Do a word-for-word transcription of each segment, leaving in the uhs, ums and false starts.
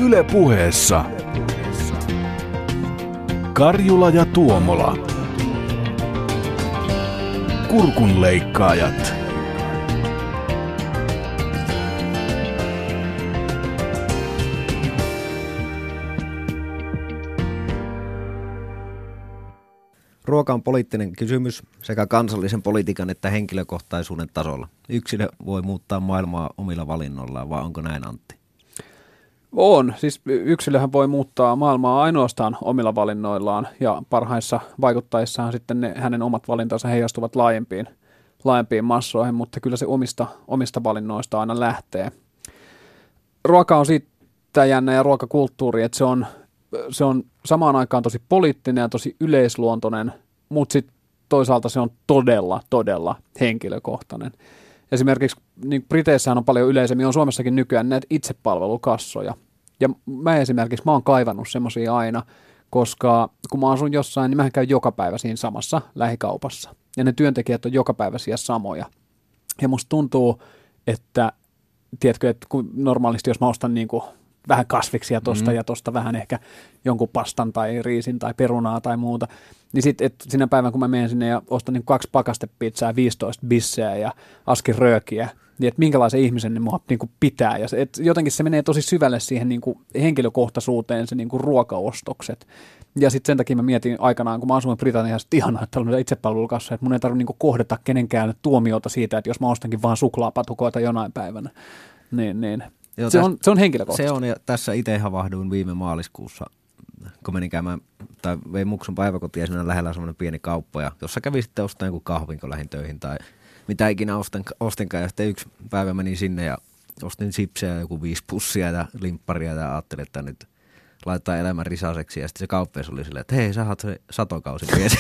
Yle Puheessa Karjula ja Tuomola. Kurkunleikkaajat. Ruoka on poliittinen kysymys sekä kansallisen politiikan että henkilökohtaisuuden tasolla. Yksilö voi muuttaa maailmaa omilla valinnoillaan, vai onko näin, Antti? On. Siis yksilöhän voi muuttaa maailmaa ainoastaan omilla valinnoillaan, ja parhaissa vaikuttaessaan sitten ne, hänen omat valintansa heijastuvat laajempiin, laajempiin massoihin, mutta kyllä se omista, omista valinnoista aina lähtee. Ruoka on siitä jännä ja ruokakulttuuri, että se on, se on samaan aikaan tosi poliittinen ja tosi yleisluontoinen, mutta sitten toisaalta se on todella, todella henkilökohtainen. Esimerkiksi niin Briteissähän on paljon yleisemmin, on Suomessakin nykyään näitä itsepalvelukassoja. Ja mä esimerkiksi, mä oon kaivannut semmoisia aina, koska kun mä asun jossain, niin mä käyn joka päivä siinä samassa lähikaupassa. Ja ne työntekijät on joka päivä siellä samoja. Ja musta tuntuu, että tiedätkö, että kun normaalisti jos mä ostan niin kuin vähän kasviksia tosta mm. ja tosta vähän ehkä jonkun pastan tai riisin tai perunaa tai muuta, niin sitten sinä päivänä kun mä menen sinne ja ostan niin kaksi pakastepizzaa, viisitoista bisseä ja askin röökiä, niin että minkälaisen ihmisen ne mua niin kuin pitää. Ja se, et jotenkin se menee tosi syvälle siihen niin kuin henkilökohtaisuuteen, se niin kuin ruokaostokset. Ja sitten sen takia mä mietin aikanaan, kun mä asuin Britanniassa, että ihanaa, että on itsepalvelukassa, että mun ei tarvitse niin kuin kohdata kenenkään tuomiota siitä, että jos mä ostankin vaan suklaapatukoita jonain päivänä, niin, niin. Joo, se, täs, on, se on henkilökohtaisesti. Se on, ja tässä itse havahduin viime maaliskuussa, kun menin käymään, tai vein muksun päiväkotiin ja siinä lähellä on semmoinen pieni kauppa, ja jossa kävi sitten ostaa jonkun kahvin, kun lähdin töihin, tai mitä ikinä ostin, ostinkaan, ja sitten yksi päivä menin sinne ja ostin sipsejä, joku viisi pussia ja limpparia, ja ajattelin, että nyt laittaa elämän risaseksi, ja sitten se kauppias oli silleen, että hei, sä oot se satokausi mies.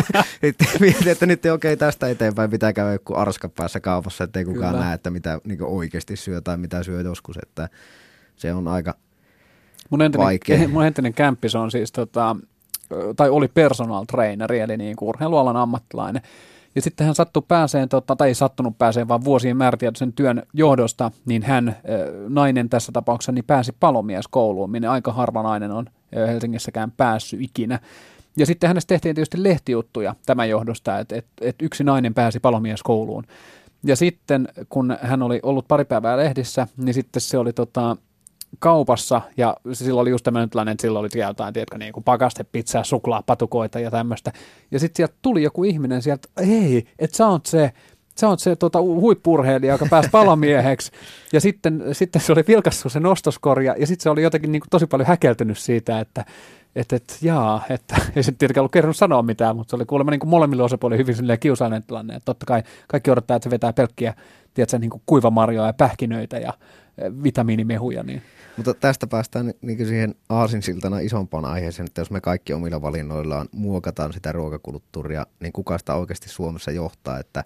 Mietin, että nyt okei, okay, tästä eteenpäin pitää käydä joku arska päässä kaupassa, ettei kukaan Kyllä. näe, että mitä niin oikeasti syö tai mitä syö joskus, että se on aika mun entinen, vaikea. Mun entinen kämppis on siis, tota, tai oli personal traineri, eli niin kuin urheilualan ammattilainen. Ja sitten hän sattui pääseen, tota, tai ei sattunut pääseen, vaan vuosien määrätietoisen työn johdosta, niin hän, nainen tässä tapauksessa, niin pääsi palomieskouluun, minne aika harva nainen on Helsingissäkään päässyt ikinä. Ja sitten hänestä tehtiin tietysti lehtijuttuja tämän johdosta, että, että, että yksi nainen pääsi palomieskouluun. Ja sitten, kun hän oli ollut pari päivää lehdissä, niin sitten se oli tota, kaupassa, ja silloin oli just tämmöinen tilanne, että silloin oli jotain, tiedätkö, niin kuin pakastepizzaa, suklaapatukoita ja tämmöistä. Ja sitten sieltä tuli joku ihminen sieltä, hei, että sä oot se, sä oot se tota, huippu-urheilija, joka pääsi palomieheksi. Ja sitten, sitten se oli vilkassut se nostoskorja, ja sitten se oli jotenkin niin kuin tosi paljon häkeltynyt siitä, että että et, jaa, että ei se tietenkään ollut kerronut sanoa mitään, mutta se oli kuulemma niin kuin molemmille osapuolille hyvin kiusallinen tilanne. Että totta kai kaikki odottaa, että se vetää pelkkiä, tiedätkö, niin kuin kuivamarjoja ja pähkinöitä ja vitamiinimehuja. Niin. Mutta tästä päästään niin siihen aasinsiltana isompaan aiheeseen, että jos me kaikki omilla valinnoillaan muokataan sitä ruokakulttuuria, niin kuka sitä oikeasti Suomessa johtaa, että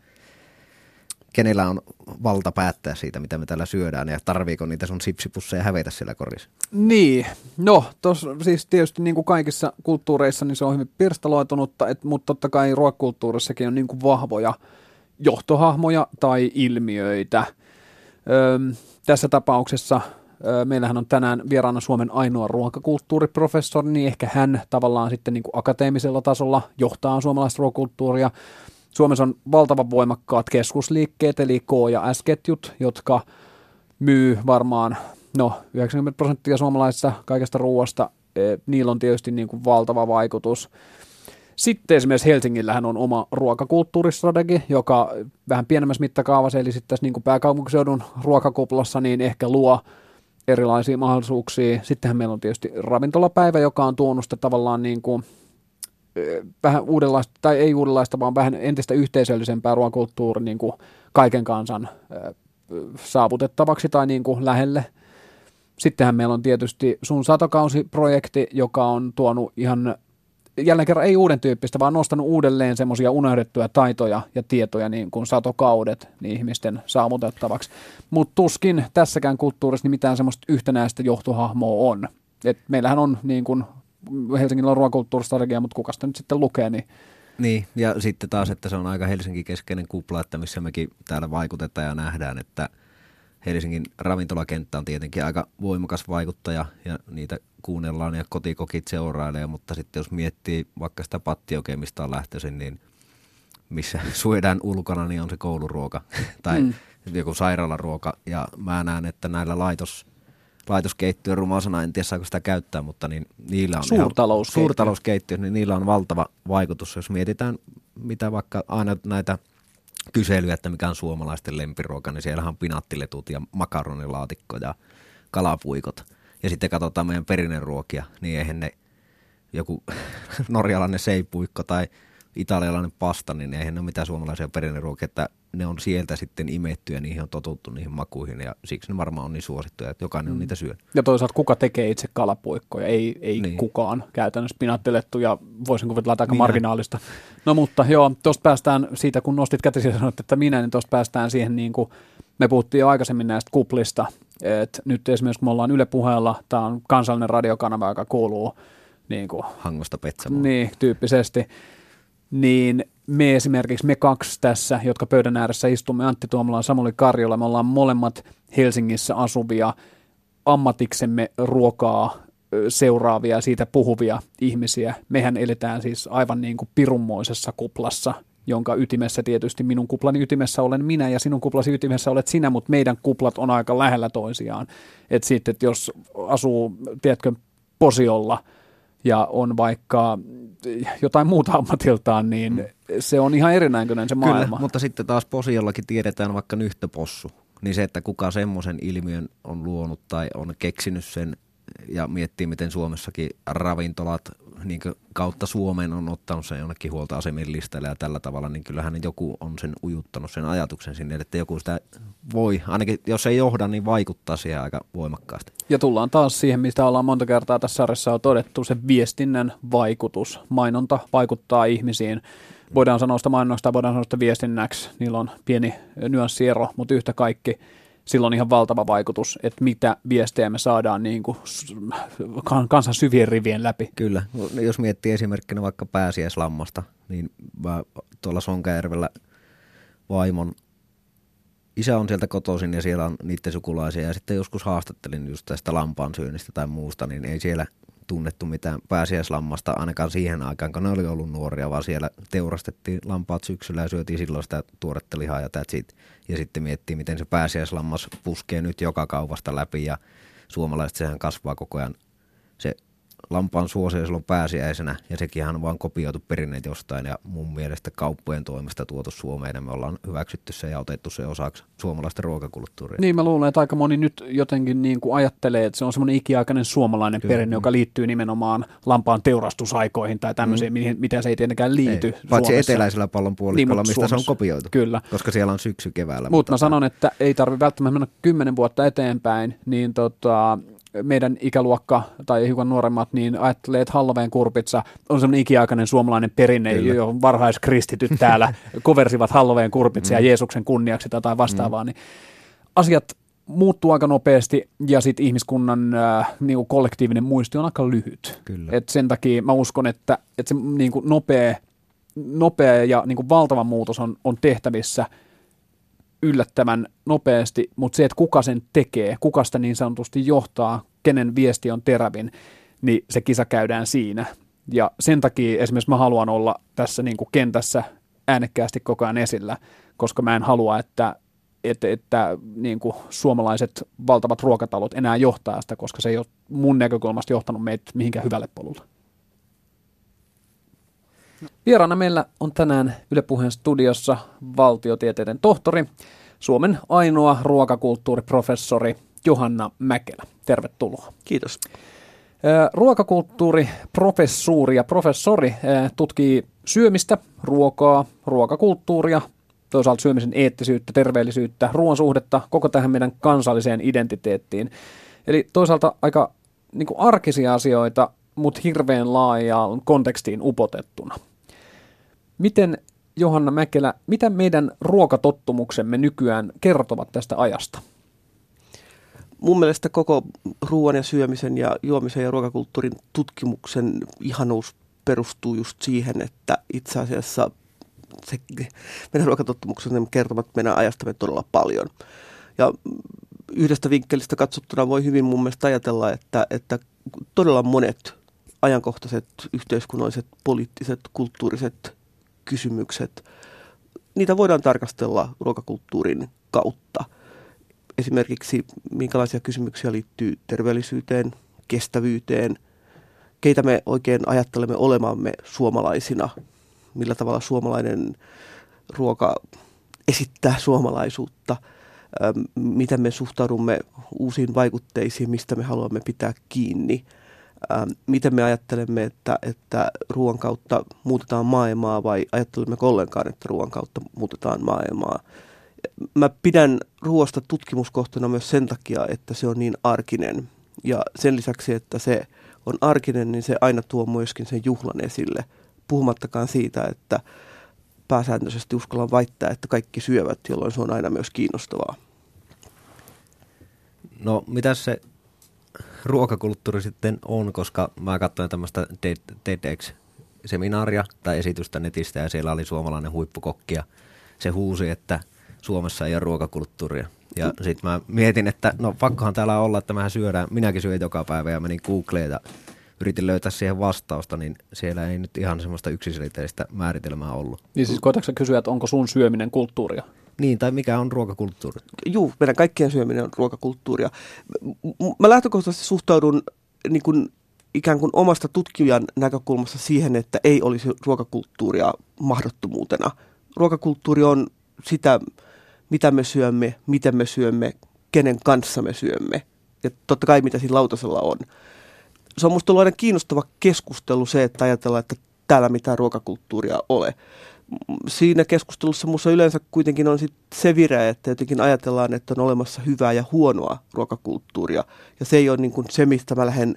kenellä on valta päättää siitä, mitä me täällä syödään, ja tarviiko niitä sun sipsipusseja hävetä siellä korissa? Niin, no tos, siis tietysti niin kuin kaikissa kulttuureissa niin se on hyvin pirstaloitunutta, et, mutta totta kai ruokakulttuurissakin on niin kuin vahvoja johtohahmoja tai ilmiöitä. Öm, tässä tapauksessa ö, meillähän on tänään vieraana Suomen ainoa ruokakulttuuriprofessori, niin ehkä hän tavallaan sitten niin kuin akateemisella tasolla johtaa suomalaista ruokakulttuuria. Suomessa on valtavan voimakkaat keskusliikkeet, eli K- ja S-ketjut, jotka myy varmaan no, yhdeksänkymmentä prosenttia suomalaisesta kaikesta ruoasta. E, niillä on tietysti niin kuin valtava vaikutus. Sitten esimerkiksi Helsingillähän on oma ruokakulttuuristrategia, joka vähän pienemmässä mittakaavassa, eli sitten tässä niin kuin pääkaupunkiseudun ruokakuplassa, niin ehkä luo erilaisia mahdollisuuksia. Sittenhän meillä on tietysti ravintolapäivä, joka on tuonut sitä tavallaan niin kuin vähän uudenlaista, tai ei uudenlaista, vaan vähän entistä yhteisöllisempää ruokakulttuuria niin kuin kaiken kansan saavutettavaksi tai niin kuin lähelle. Sittenhän meillä on tietysti Sun satokausi-projekti, joka on tuonut ihan, jälleen kerran ei uuden tyyppistä, vaan nostanut uudelleen semmoisia unohdettuja taitoja ja tietoja niin kuin satokaudet niin ihmisten saavutettavaksi. Mutta tuskin tässäkään kulttuurissa niin mitään semmoista yhtenäistä johtohahmoa on. Et meillähän on niin kuin Helsingillä on ruokakulttuuristrategia, mutta kuka sitä nyt sitten lukee, niin Niin, ja sitten taas, että se on aika Helsinki-keskeinen kupla, että missä mekin täällä vaikutetaan ja nähdään, että Helsingin ravintolakenttä on tietenkin aika voimakas vaikuttaja ja niitä kuunnellaan ja kotikokit seurailee, mutta sitten jos miettii vaikka sitä pattiokea, mistä on lähtöisin, niin missä syödään ulkona, niin on se kouluruoka tai mm. joku sairaalaruoka. Ja mä näen, että näillä laitos, laitoskeittiöön, ruma sana, en tiedä saako sitä käyttää, mutta niin niillä on suurtalouskeittiö. suurtalouskeittiöt, niin niillä on valtava vaikutus. Jos mietitään, mitä vaikka aina näitä kyselyjä, että mikä on suomalaisten lempiruoka, niin siellähän on pinaattiletut ja makaronilaatikko ja kalapuikot. Ja sitten katsotaan meidän perinneruokia, niin eihän ne joku norjalainen seipuikko tai italialainen pasta, niin eihän ne ole mitään suomalaisia perinneruokia, että ne on sieltä sitten imetty ja niihin on totuttu niihin makuihin ja siksi ne varmaan on niin suosittuja, että jokainen on mm. niitä syönyt. Ja toisaalta kuka tekee itse kalapuikkoja? Ei, ei niin. kukaan käytännössä pinaattilettu ja voisin kuvitella aika minä. marginaalista. No mutta joo, tuosta päästään siitä, kun nostit kätesi ja sanoit, että minä, niin tuosta päästään siihen niin kuin me puhuttiin jo aikaisemmin näistä kuplista, että nyt esimerkiksi kun me ollaan Yle Puheella, tämä on kansallinen radiokanava, joka kuuluu niin kuin, Hangosta Petsamoon. Niin, tyyppisesti. Niin me esimerkiksi, me kaksi tässä, jotka pöydän ääressä istumme, Antti Tuomola ja Samuli Karjola, me ollaan molemmat Helsingissä asuvia, ammatiksemme ruokaa seuraavia ja siitä puhuvia ihmisiä. Mehän eletään siis aivan niin kuin pirunmoisessa kuplassa, jonka ytimessä tietysti minun kuplani ytimessä olen minä ja sinun kuplasi ytimessä olet sinä, mutta meidän kuplat on aika lähellä toisiaan. Että sitten, että jos asuu, tiedätkö, Posiolla ja on vaikka jotain muuta ammatiltaan, niin mm. se on ihan erinäköinen se maailma. Kyllä, mutta sitten taas Posiollakin tiedetään vaikka nyhtöpossu. Niin se, että kuka semmoisen ilmiön on luonut tai on keksinyt sen ja miettii, miten Suomessakin ravintolat niin kautta Suomeen on ottanut sen jonnekin huoltoasemien listalle ja tällä tavalla, niin kyllähän joku on sen ujuttanut sen ajatuksen sinne, että joku sitä voi, ainakin jos ei johda, niin vaikuttaa siihen aika voimakkaasti. Ja tullaan taas siihen, mistä ollaan monta kertaa tässä sarjassa on todettu, se viestinnän vaikutus. Mainonta vaikuttaa ihmisiin. Voidaan sanoa sitä mainonnosta, voidaan sanoa sitä viestinnäksi, niillä on pieni nyanssiero, mutta yhtä kaikki sillä on ihan valtava vaikutus, että mitä viestejä me saadaan niin kuin kansan syvien rivien läpi. Kyllä. Jos miettii esimerkkinä vaikka pääsiäislammasta, niin mä tuolla Sonkajärvellä vaimon isä on sieltä kotoisin ja siellä on niiden sukulaisia. Ja sitten joskus haastattelin just tästä lampaan syönnistä tai muusta, niin ei siellä tunnettu mitään pääsiäislammasta ainakaan siihen aikaan, kun ne oli ollut nuoria, vaan siellä teurastettiin lampaat syksyllä ja syötiin silloin sitä tuoretta lihaa ja that's it. Ja sitten miettii, miten se pääsiäislammas puskee nyt joka kaupasta läpi ja suomalaiset sehän kasvaa koko ajan. Se lampaan suosio silloin pääsiäisenä ja sekin on vaan kopioitu perinneet jostain ja mun mielestä kauppojen toimesta tuotu Suomeen ja me ollaan hyväksytty se ja otettu se osaksi suomalaista ruokakulttuuria. Niin mä luulen, että aika moni nyt jotenkin niin kuin ajattelee, että se on semmoinen ikiaikainen suomalainen Kyllä. perinne, joka liittyy nimenomaan lampaan teurastusaikoihin tai tämmöisiin, mm. mitä se ei tietenkään liity ei. Paitsi Suomessa. Eteläisellä pallonpuoliskolla, niin, mistä Suomessa. Se on kopioitu, Kyllä. koska siellä on syksy keväällä. Mutta mä sanon, että ei tarvitse välttämättä mennä kymmenen vuotta eteenpäin, niin tota meidän ikäluokka tai hiukan nuoremmat, niin ajattelee, että Halloween kurpitsa on semmoinen ikiaikainen suomalainen perinne, Kyllä. johon varhaiskristityt täällä koversivat Halloween kurpitsia mm. Jeesuksen kunniaksi tai vastaavaa, mm. niin asiat muuttuu aika nopeasti ja sitten ihmiskunnan äh, niinku kollektiivinen muisti on aika lyhyt. Et sen takia mä uskon, että, että se niinku nopea, nopea ja niinku valtava muutos on, on tehtävissä yllättävän nopeasti, mutta se, että kuka sen tekee, kuka sitä niin sanotusti johtaa, kenen viesti on terävin, niin se kisa käydään siinä. Ja sen takia esimerkiksi mä haluan olla tässä niin kuin kentässä äänekkäästi koko ajan esillä, koska mä en halua, että, että, että niin kuin suomalaiset valtavat ruokatalot enää johtaa sitä, koska se ei ole mun näkökulmasta johtanut meitä mihinkään hyvälle polulle. Vieraana meillä on tänään Yle Puheen studiossa valtiotieteiden tohtori, Suomen ainoa ruokakulttuuriprofessori Johanna Mäkelä. Tervetuloa. Kiitos. Ruokakulttuuriprofessuuri ja professori tutkii syömistä, ruokaa, ruokakulttuuria, toisaalta syömisen eettisyyttä, terveellisyyttä, ruoan suhdetta koko tähän meidän kansalliseen identiteettiin. Eli toisaalta aika niin kuin arkisia asioita, mutta hirveän laajaan kontekstiin upotettuna. Miten, Johanna Mäkelä, mitä meidän ruokatottumuksemme nykyään kertovat tästä ajasta? Mun mielestä koko ruoan ja syömisen ja juomisen ja ruokakulttuurin tutkimuksen ihanuus perustuu just siihen, että itse asiassa se, meidän ruokatottumuksemme kertovat meidän ajastamme todella paljon. Ja yhdestä vinkkelistä katsottuna voi hyvin mun mielestä ajatella, että, että todella monet ajankohtaiset yhteiskunnalliset, poliittiset, kulttuuriset kysymykset, niitä voidaan tarkastella ruokakulttuurin kautta. Esimerkiksi minkälaisia kysymyksiä liittyy terveellisyyteen, kestävyyteen, keitä me oikein ajattelemme olemamme suomalaisina, millä tavalla suomalainen ruoka esittää suomalaisuutta, miten me suhtaudumme uusiin vaikutteisiin, mistä me haluamme pitää kiinni, miten me ajattelemme, että, että ruoan kautta muutetaan maailmaa vai ajattelemmeko ollenkaan, että ruoan kautta muutetaan maailmaa. Mä pidän ruoasta tutkimuskohtana myös sen takia, että se on niin arkinen ja sen lisäksi, että se on arkinen, niin se aina tuo myöskin sen juhlan esille, puhumattakaan siitä, että pääsääntöisesti uskallan väittää, että kaikki syövät, jolloin se on aina myös kiinnostavaa. No, mitä se ruokakulttuuri sitten on, koska mä katsoin tämmöistä TEDx-seminaaria tai esitystä netistä ja siellä oli suomalainen huippukokki ja se huusi, että Suomessa ei ole ruokakulttuuria. Ja sitten mä mietin, että no pakkohan täällä olla, että mehän syödään, minäkin syön joka päivä ja menin Googleen ja yritin löytää siihen vastausta, niin siellä ei nyt ihan semmoista yksiselitteistä määritelmää ollut. Niin siis koetatko sä kysyä, että onko sun syöminen kulttuuria? Niin, tai mikä on ruokakulttuuri? Juu, meidän kaikkien syöminen on ruokakulttuuria. Mä lähtökohtaisesti suhtaudun niin kuin ikään kuin omasta tutkijan näkökulmasta siihen, että ei olisi ruokakulttuuria mahdottomuutena. Ruokakulttuuri on sitä, mitä me syömme, miten me syömme, kenen kanssa me syömme ja totta kai mitä siinä lautasella on. Se on musta ollut aina kiinnostava keskustelu se, että ajatellaan, että täällä mitään ruokakulttuuria ole. Siinä keskustelussa minusta yleensä kuitenkin on sit se vire, että jotenkin ajatellaan, että on olemassa hyvää ja huonoa ruokakulttuuria. Ja se ei ole niin kuin se, mistä mä lähden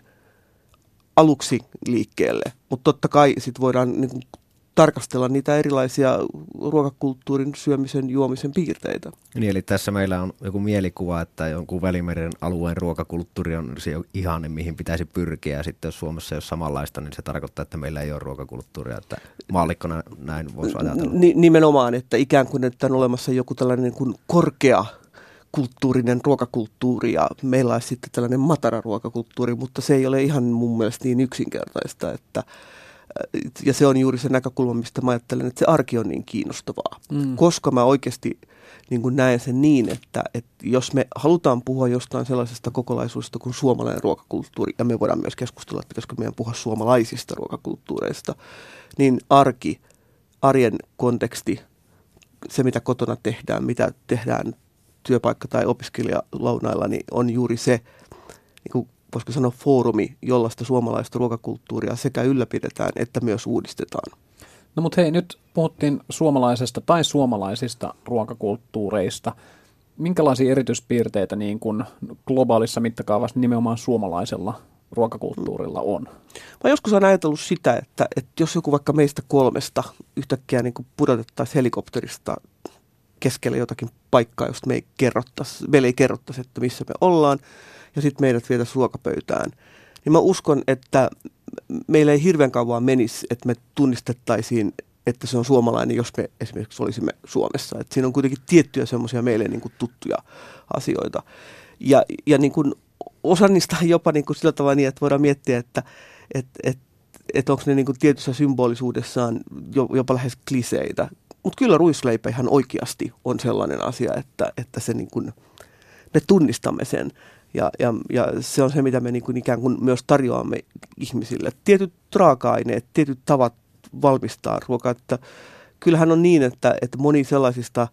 aluksi liikkeelle. Mutta totta kai sit voidaan niin kuin tarkastella niitä erilaisia ruokakulttuurin syömisen, juomisen piirteitä. Niin, eli tässä meillä on joku mielikuva, että jonkun Välimeren alueen ruokakulttuuri on se ihanne, mihin pitäisi pyrkiä. Ja sitten jos Suomessa ei ole samanlaista, niin se tarkoittaa, että meillä ei ole ruokakulttuuria. Että maallikkona näin voisi ajatella. N- nimenomaan, että ikään kuin että on olemassa joku tällainen niin kuin korkea kulttuurinen ruokakulttuuri ja meillä olisi sitten tällainen matara ruokakulttuuri, mutta se ei ole ihan mun mielestä niin yksinkertaista, että ja se on juuri se näkökulma, mistä mä ajattelen, että se arki on niin kiinnostavaa. Mm. Koska mä oikeasti niin kuin näen sen niin, että, että jos me halutaan puhua jostain sellaisesta kokonaisuudesta kuin suomalainen ruokakulttuuri, ja me voidaan myös keskustella, että pitäisikö meidän puhua suomalaisista ruokakulttuureista, niin arki, arjen konteksti, se mitä kotona tehdään, mitä tehdään työpaikka- tai opiskelijalaunailla, niin on juuri se, niin kuin voisiko sanoa foorumi, jolla sitä suomalaista ruokakulttuuria sekä ylläpidetään että myös uudistetaan. No mutta hei, nyt puhuttiin suomalaisesta tai suomalaisista ruokakulttuureista. Minkälaisia erityispiirteitä niin kuin globaalissa mittakaavassa nimenomaan suomalaisella ruokakulttuurilla on? Mä joskus olen ajatellut sitä, että, että jos joku vaikka meistä kolmesta yhtäkkiä niin kuin pudotettaisiin helikopterista keskelle jotakin paikkaa, josta me ei kerrottaisi, meille ei kerrottaisi, että missä me ollaan, ja sitten meidät vietäisiin ruokapöytään, niin mä uskon, että meillä ei hirveän kauan menisi, että me tunnistettaisiin, että se on suomalainen, jos me esimerkiksi olisimme Suomessa. Et siinä on kuitenkin tiettyjä semmoisia meille niin kuin tuttuja asioita. Ja, ja niin kuin osa niistä on jopa niin kuin sillä tavalla niin, että voidaan miettiä, että et, et, et onko ne niin kuin tietyssä symbolisuudessaan jopa lähes kliseitä. Mutta kyllä ruisleipä ihan oikeasti on sellainen asia, että, että se niin kuin, me tunnistamme sen. Ja, ja, ja se on se, mitä me niin kuin ikään kuin myös tarjoamme ihmisille. Tietyt raaka-aineet, tietyt tavat valmistaa ruokaa. Että kyllähän on niin, että, että moni sellaisista,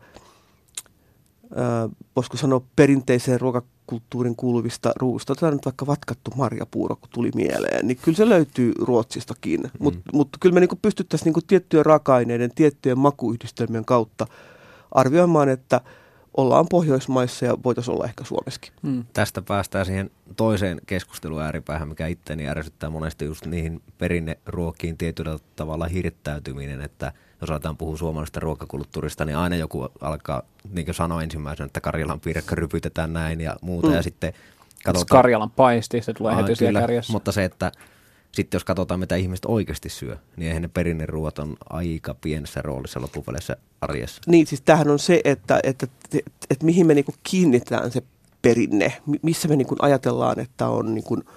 ää, voisiko sanoa perinteiseen ruokakulttuurin kuuluvista ruuista, otetaan nyt vaikka vatkattu marjapuuro, kun tuli mieleen, niin kyllä se löytyy Ruotsistakin. Mm. Mutta mut kyllä me niin kuin pystyttäisiin niin kuin tiettyjen raaka-aineiden, tiettyjen makuyhdistelmien kautta arvioimaan, että ollaan Pohjoismaissa ja voitaisiin olla ehkä Suomessakin. Hmm. Tästä päästään siihen toiseen keskustelun ääripäähän, mikä itseäni ärsyttää monesti just niihin perinneruokiin tietyllä tavalla hirttäytyminen, että jos aletaan puhua suomalaisesta ruokakulttuurista, niin aina joku alkaa, niin kuin sanoi ensimmäisenä, että Karjalan piirakka rypytetään näin ja muuta, hmm. ja sitten katsotaan. Karjalan paisti, se tulee Aa, heti siellä kärjessä. Mutta se, että sitten jos katsotaan, mitä ihmiset oikeasti syö, niin eihän ne perinneruoat on aika pienessä roolissa loppupeleissä arjessa. Niin, siis tämähän on se, että, että, että, että mihin me niinku kiinnitetään se ruokaperinne, missä me niin kuin ajatellaan, että on niin kuin,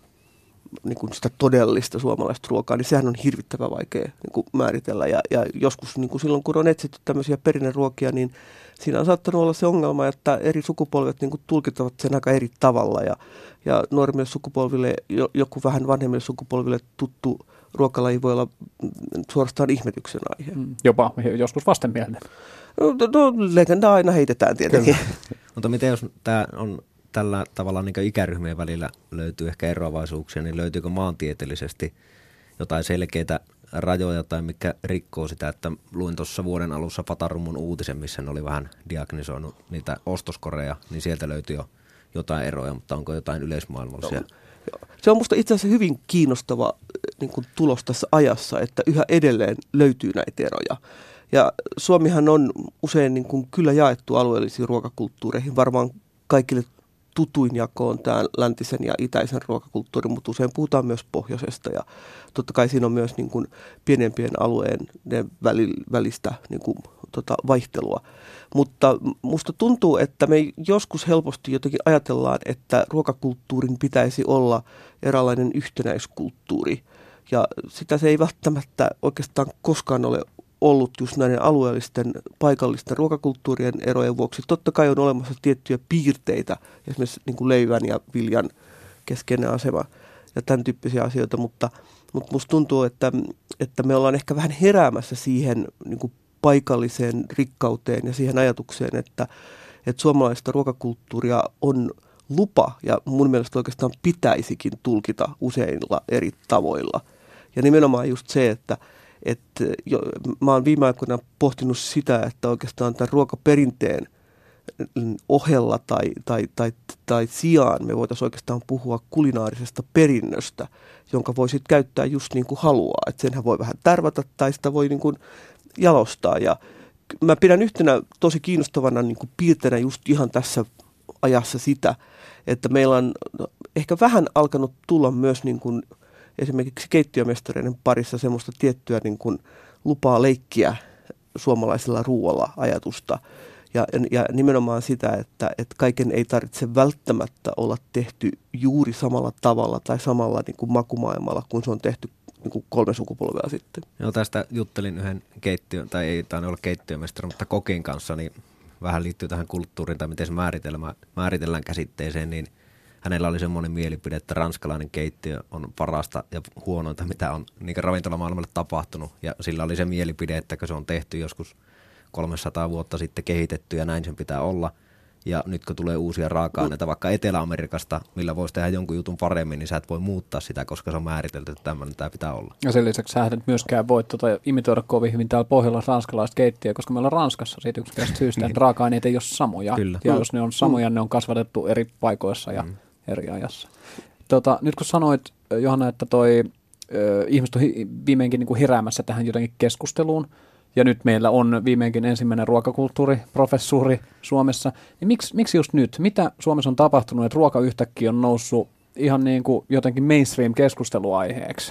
niin kuin sitä todellista suomalaista ruokaa, niin sehän on hirvittävän vaikea niin kuin määritellä. Ja, ja joskus niin kuin silloin, kun on etsitty tämmöisiä perinneruokia, niin siinä on saattanut olla se ongelma, että eri sukupolvet niin kuin tulkitavat sen aika eri tavalla. Ja, ja nuoremmille sukupolville, joku vähän vanhemmille sukupolville tuttu ruokalaji voi olla suorastaan ihmetyksen aihe. Mm, jopa joskus vastenmielinen. No, no legendaa aina heitetään tietenkin. Mutta miten jos tämä on tällä tavalla niin ikäryhmien välillä löytyy ehkä eroavaisuuksia, niin löytyykö maantieteellisesti jotain selkeitä rajoja tai mikä rikkoo sitä, että luin tuossa vuoden alussa Fatarummun uutisen, missä ne oli vähän diagnisoinut niitä ostoskoreja, niin sieltä löytyy jo jotain eroja, mutta onko jotain yleismaailmallisia? No, se on musta itse asiassa hyvin kiinnostava niin kuin tulos tässä ajassa, että yhä edelleen löytyy näitä eroja. Ja Suomihan on usein niin kuin kyllä jaettu alueellisiin ruokakulttuureihin, varmaan kaikille tutuin jako on tämä läntisen ja itäisen ruokakulttuurin, mutta usein puhutaan myös pohjoisesta ja totta kai siinä on myös niin kuin pienempien alueen välistä niin kuin, tota, vaihtelua. Mutta musta tuntuu, että me joskus helposti jotenkin ajatellaan, että ruokakulttuurin pitäisi olla eräänlainen yhtenäiskulttuuri ja sitä se ei välttämättä oikeastaan koskaan ole ollut just näiden alueellisten, paikallisten ruokakulttuurien erojen vuoksi. Totta kai on olemassa tiettyjä piirteitä, esimerkiksi niin kuin leivän ja viljan keskeinen asema ja tämän tyyppisiä asioita, mutta, mutta musta tuntuu, että, että me ollaan ehkä vähän heräämässä siihen niin kuin paikalliseen rikkauteen ja siihen ajatukseen, että, että suomalaista ruokakulttuuria on lupa ja mun mielestä oikeastaan pitäisikin tulkita useilla eri tavoilla. Ja nimenomaan just se, että Että jo, mä oon viime aikoina pohtinut sitä, että oikeastaan tämän ruokaperinteen ohella tai, tai, tai, tai sijaan me voitaisiin oikeastaan puhua kulinaarisesta perinnöstä, jonka voisit käyttää just niin kuin haluaa. Että senhän voi vähän tärvätä tai sitä voi niin kuin jalostaa. Ja mä pidän yhtenä tosi kiinnostavana niin kuin piirteenä just ihan tässä ajassa sitä, että meillä on ehkä vähän alkanut tulla myös niin kuin esimerkiksi keittiömestareiden parissa semmoista tiettyä niin kuin lupaa leikkiä suomalaisella ruoalla ajatusta. Ja, ja nimenomaan sitä, että, että kaiken ei tarvitse välttämättä olla tehty juuri samalla tavalla tai samalla niin kuin makumaailmalla, kun se on tehty niin kuin kolme sukupolvea sitten. Joo, tästä juttelin yhden keittiön, tai ei tainnut olla keittiömestari, mutta kokin kanssa, niin vähän liittyy tähän kulttuuriin tai miten se määritellään, määritellään käsitteeseen, niin hänellä oli semmoinen mielipide, että ranskalainen keittiö on parasta ja huonointa, mitä on niin ravintolamaailmalle tapahtunut. Ja sillä oli se mielipide, että se on tehty joskus kolmesataa vuotta sitten kehitetty ja näin sen pitää olla. Ja nyt kun tulee uusia raaka-aineita vaikka Etelä-Amerikasta, millä voisi tehdä jonkun jutun paremmin, niin sä et voi muuttaa sitä, koska se on määritelty, että tämmöinen tämä pitää olla. Ja sen lisäksi sä et myöskään voi tuota imitoida kovin hyvin täällä pohjalla ranskalaista keittiöä, koska me ollaan Ranskassa siitä yksinkertaisesti syystä, että raaka-aineet ei ole samoja. Kyllä. Ja jos ne on samoja, ne on kasvatettu eri paikoissa ja mm. eri ajassa. Tota, nyt kun sanoit, Johanna, että toi ö, ihmiset on hi- viimeinkin niin kuin heräämässä tähän jotenkin keskusteluun, ja nyt meillä on viimeinkin ensimmäinen ruokakulttuuriprofessuuri Suomessa, niin miksi, miksi just nyt? Mitä Suomessa on tapahtunut, että ruoka yhtäkkiä on noussut ihan niin kuin jotenkin mainstream-keskusteluaiheeksi?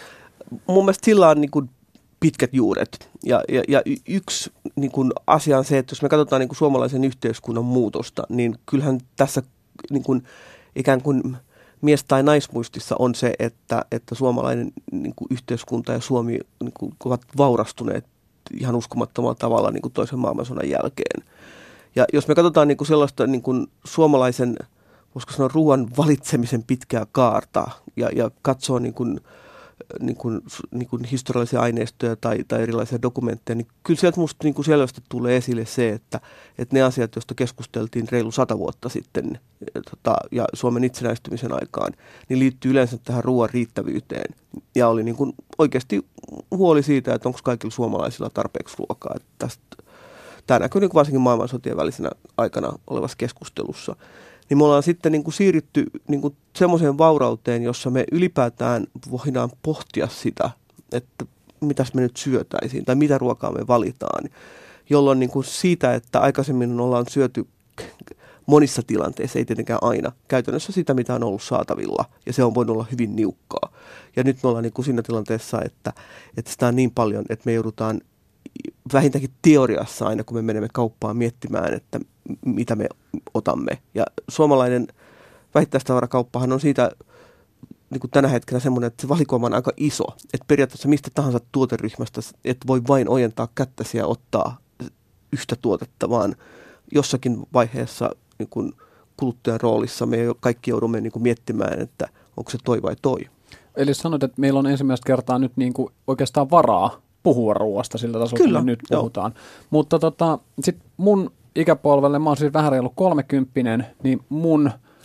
Mun mielestä sillä on niin kuin pitkät juuret. Ja, ja, ja yksi niin kuin asia on se, että jos me katsotaan niin kuin suomalaisen yhteiskunnan muutosta, niin kyllähän tässä niin kuin ikään kuin mies- tai naismuistissa on se, että, että suomalainen niin kuin yhteiskunta ja Suomi niin kuin ovat vaurastuneet ihan uskomattomalla tavalla niin kuin toisen maailmansodan jälkeen. Ja jos me katsotaan niin kuin sellaista niin kuin suomalaisen, voisiko sanoa, ruoan valitsemisen pitkää kaarta ja, ja katsoo niin kuin, niin kuin, niin kuin historiallisia aineistoja tai, tai erilaisia dokumentteja, niin kyllä sieltä musta niin kuin selvästi tulee esille se, että, että ne asiat, joista keskusteltiin reilu sata vuotta sitten tota, ja Suomen itsenäistymisen aikaan, niin liittyy yleensä tähän ruoan riittävyyteen. Ja oli niin kuin oikeasti huoli siitä, että onko kaikilla suomalaisilla tarpeeksi ruokaa. Että tästä, tämä näkyy niin kuin varsinkin maailmansotien välisenä aikana olevassa keskustelussa. Niin me ollaan sitten niin kuin siirrytty niin kuin semmoiseen vaurauteen, jossa me ylipäätään voidaan pohtia sitä, että mitäs me nyt syötäisiin tai mitä ruokaa me valitaan. Jolloin niin kuin siitä, että aikaisemmin ollaan syöty monissa tilanteissa, ei tietenkään aina, käytännössä sitä, mitä on ollut saatavilla. Ja se on voinut olla hyvin niukkaa. Ja nyt me ollaan niin kuin siinä tilanteessa, että, että sitä on niin paljon, että me joudutaan vähintäänkin teoriassa aina, kun me menemme kauppaan miettimään, että mitä me otamme. Ja suomalainen vähittäistavarakauppahan on siitä niin kuin tänä hetkenä semmoinen, että se valikoima on aika iso. Että periaatteessa mistä tahansa tuoteryhmästä et voi vain ojentaa kättäsi ja ottaa yhtä tuotetta, vaan jossakin vaiheessa niin kuin kuluttajan roolissa me kaikki joudumme niin kuin miettimään, että onko se toi vai toi. Eli sanoit, että meillä on ensimmäistä kertaa nyt niin kuin oikeastaan varaa puhua ruoasta sillä tasolla, kun nyt puhutaan. Joo. Mutta tota, sitten mun ikäpolvelle, mä oon siis vähän reilu kolmekymppinen, niin mun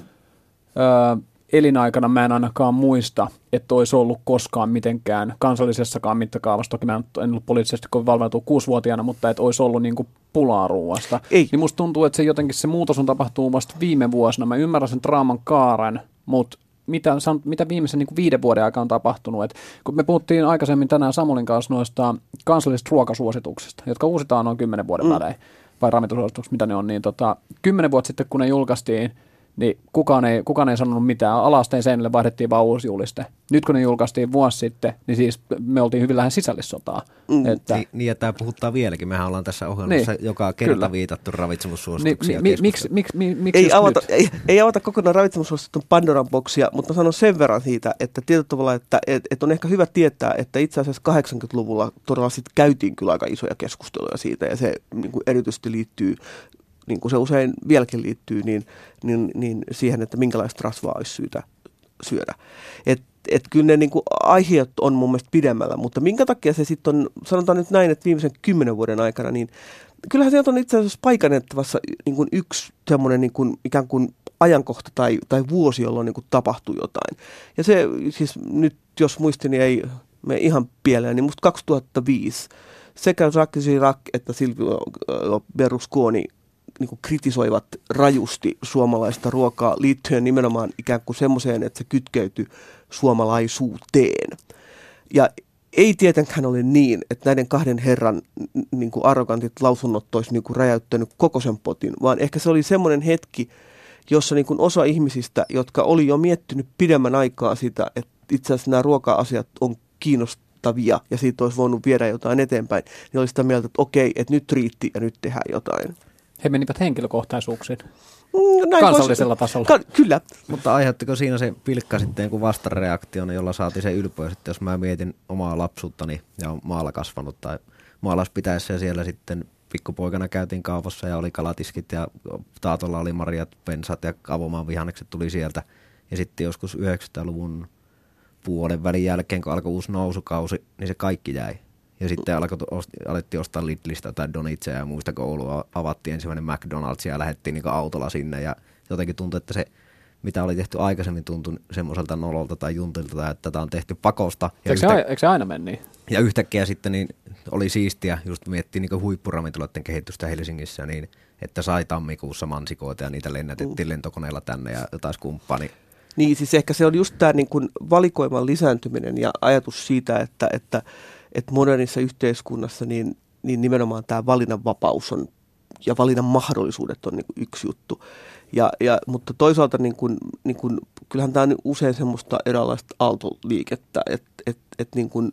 öö, elinaikana mä en ainakaan muista, että olisi ollut koskaan mitenkään kansallisessakaan mittakaavassa. Toki mä en ollut poliittisesti kovin valveutunut kuusivuotiaana, mutta että olisi ollut niin kuin pulaa ruoasta. Ei. Niin musta tuntuu, että se jotenkin se muutos on tapahtuu vasta viime vuosina. Mä ymmärrän sen draaman kaaren, mutta mitä, mitä viimeisen niin kuin viiden vuoden aikaa on tapahtunut. Et kun me puhuttiin aikaisemmin tänään Samulin kanssa noista kansallisista ruokasuosituksista, jotka uusitaan noin kymmenen vuoden välein, mm. vai ravintolasuositukset, mitä ne on, niin tota, kymmenen vuotta sitten, kun ne julkaistiin, niin kukaan ei, kukaan ei sanonut mitään. Alasteen seinille vaihdettiin vaan uusi juliste. Nyt kun ne julkaistiin vuosi sitten, niin siis me oltiin hyvin lähes sisällissotaa. Mm. Että Ni, niin, ja tämä puhuttaa vieläkin. Mehän ollaan tässä ohjelmassa niin, joka kerta kyllä. viitattu ravitsemussuosituksia. Ni, mi, miksi miksi mi, miksi ei, avata, ei, ei avata kokonaan ravitsemussuosituksen Pandoran boksia, mutta sanon sen verran siitä, että tietyllä tavalla, että et, et on ehkä hyvä tietää, että itse asiassa kahdeksankymmentäluvulla todella sit käytiin kyllä aika isoja keskusteluja siitä, ja se niin kuin erityisesti liittyy, niin kuin se usein vieläkin liittyy, niin, niin, niin siihen, että minkälaista rasvaa olisi syytä syödä. Et, et kyllä ne niin kuin aiheet on mun mielestä pidemmällä, mutta minkä takia se sitten on, sanotaan nyt näin, että viimeisen kymmenen vuoden aikana, niin kyllähän se on itse asiassa paikannettavassa niin kuin yksi semmoinen niin kuin ikään kuin ajankohta tai, tai vuosi, jolloin niin kuin tapahtui jotain. Ja se siis nyt, jos muistini ei mene ihan pieleen, niin musta kaksituhattaviisi sekä Jacques Chirac että Silvio Berlusconi niin kuin kritisoivat rajusti suomalaista ruokaa liittyen nimenomaan ikään kuin semmoiseen, että se kytkeytyi suomalaisuuteen. Ja ei tietenkään ole niin, että näiden kahden herran niin kuin arrogantit lausunnot olisi niin kuin räjäyttänyt koko sen potin, vaan ehkä se oli semmoinen hetki, jossa niin kuin osa ihmisistä, jotka oli jo miettinyt pidemmän aikaa sitä, että itse asiassa nämä ruoka-asiat on kiinnostavia ja siitä olisi voinut viedä jotain eteenpäin, niin oli sitä mieltä, että okei, että nyt riitti ja nyt tehdään jotain. He menivät henkilökohtaisuuksiin Näin kansallisella vois, tasolla. Ka- kyllä. Mutta aiheuttiko siinä se pilkka sitten joku vastareaktiona, jolla saatiin se ylpeys, että jos mä mietin omaa lapsuuttani ja on maalla kasvanut tai maalaispitäessä ja siellä sitten pikkupoikana käytiin kaupassa ja oli kalatiskit ja taatolla oli marjat, pensat ja avomaan vihannekset tuli sieltä. Ja sitten joskus yhdeksänkymmentäluvun puolen välin jälkeen, kun alkoi uusi nousukausi, niin se kaikki jäi. Ja sitten alkoi, alettiin ostaa Lidlistä tai Donitseja ja muista koulua. Avattiin ensimmäinen McDonald's ja lähdettiin niin autolla sinne. Ja jotenkin tuntui, että se, mitä oli tehty aikaisemmin, tuntui semmoiselta nololta tai juntilta, että tätä on tehty pakosta. Ja eikö, yhtä... se, eikö se aina mene niin? Ja yhtäkkiä sitten niin oli siistiä, just miettii niin huippuravintoloiden kehitystä Helsingissä, niin että sai tammikuussa mansikoita ja niitä lennätettiin lentokoneella tänne ja jotain skumppaa. Niin... niin, siis ehkä se on just tämä niin kuin valikoiman lisääntyminen ja ajatus siitä, että... että että modernissa yhteiskunnassa niin, niin nimenomaan tämä valinnanvapaus on, ja valinnan mahdollisuudet on niin kuin yksi juttu. Ja, ja, mutta toisaalta niin kuin, niin kuin, kyllähän tämä on usein semmoista eräänlaista aaltoliikettä, että et, et niin kuin,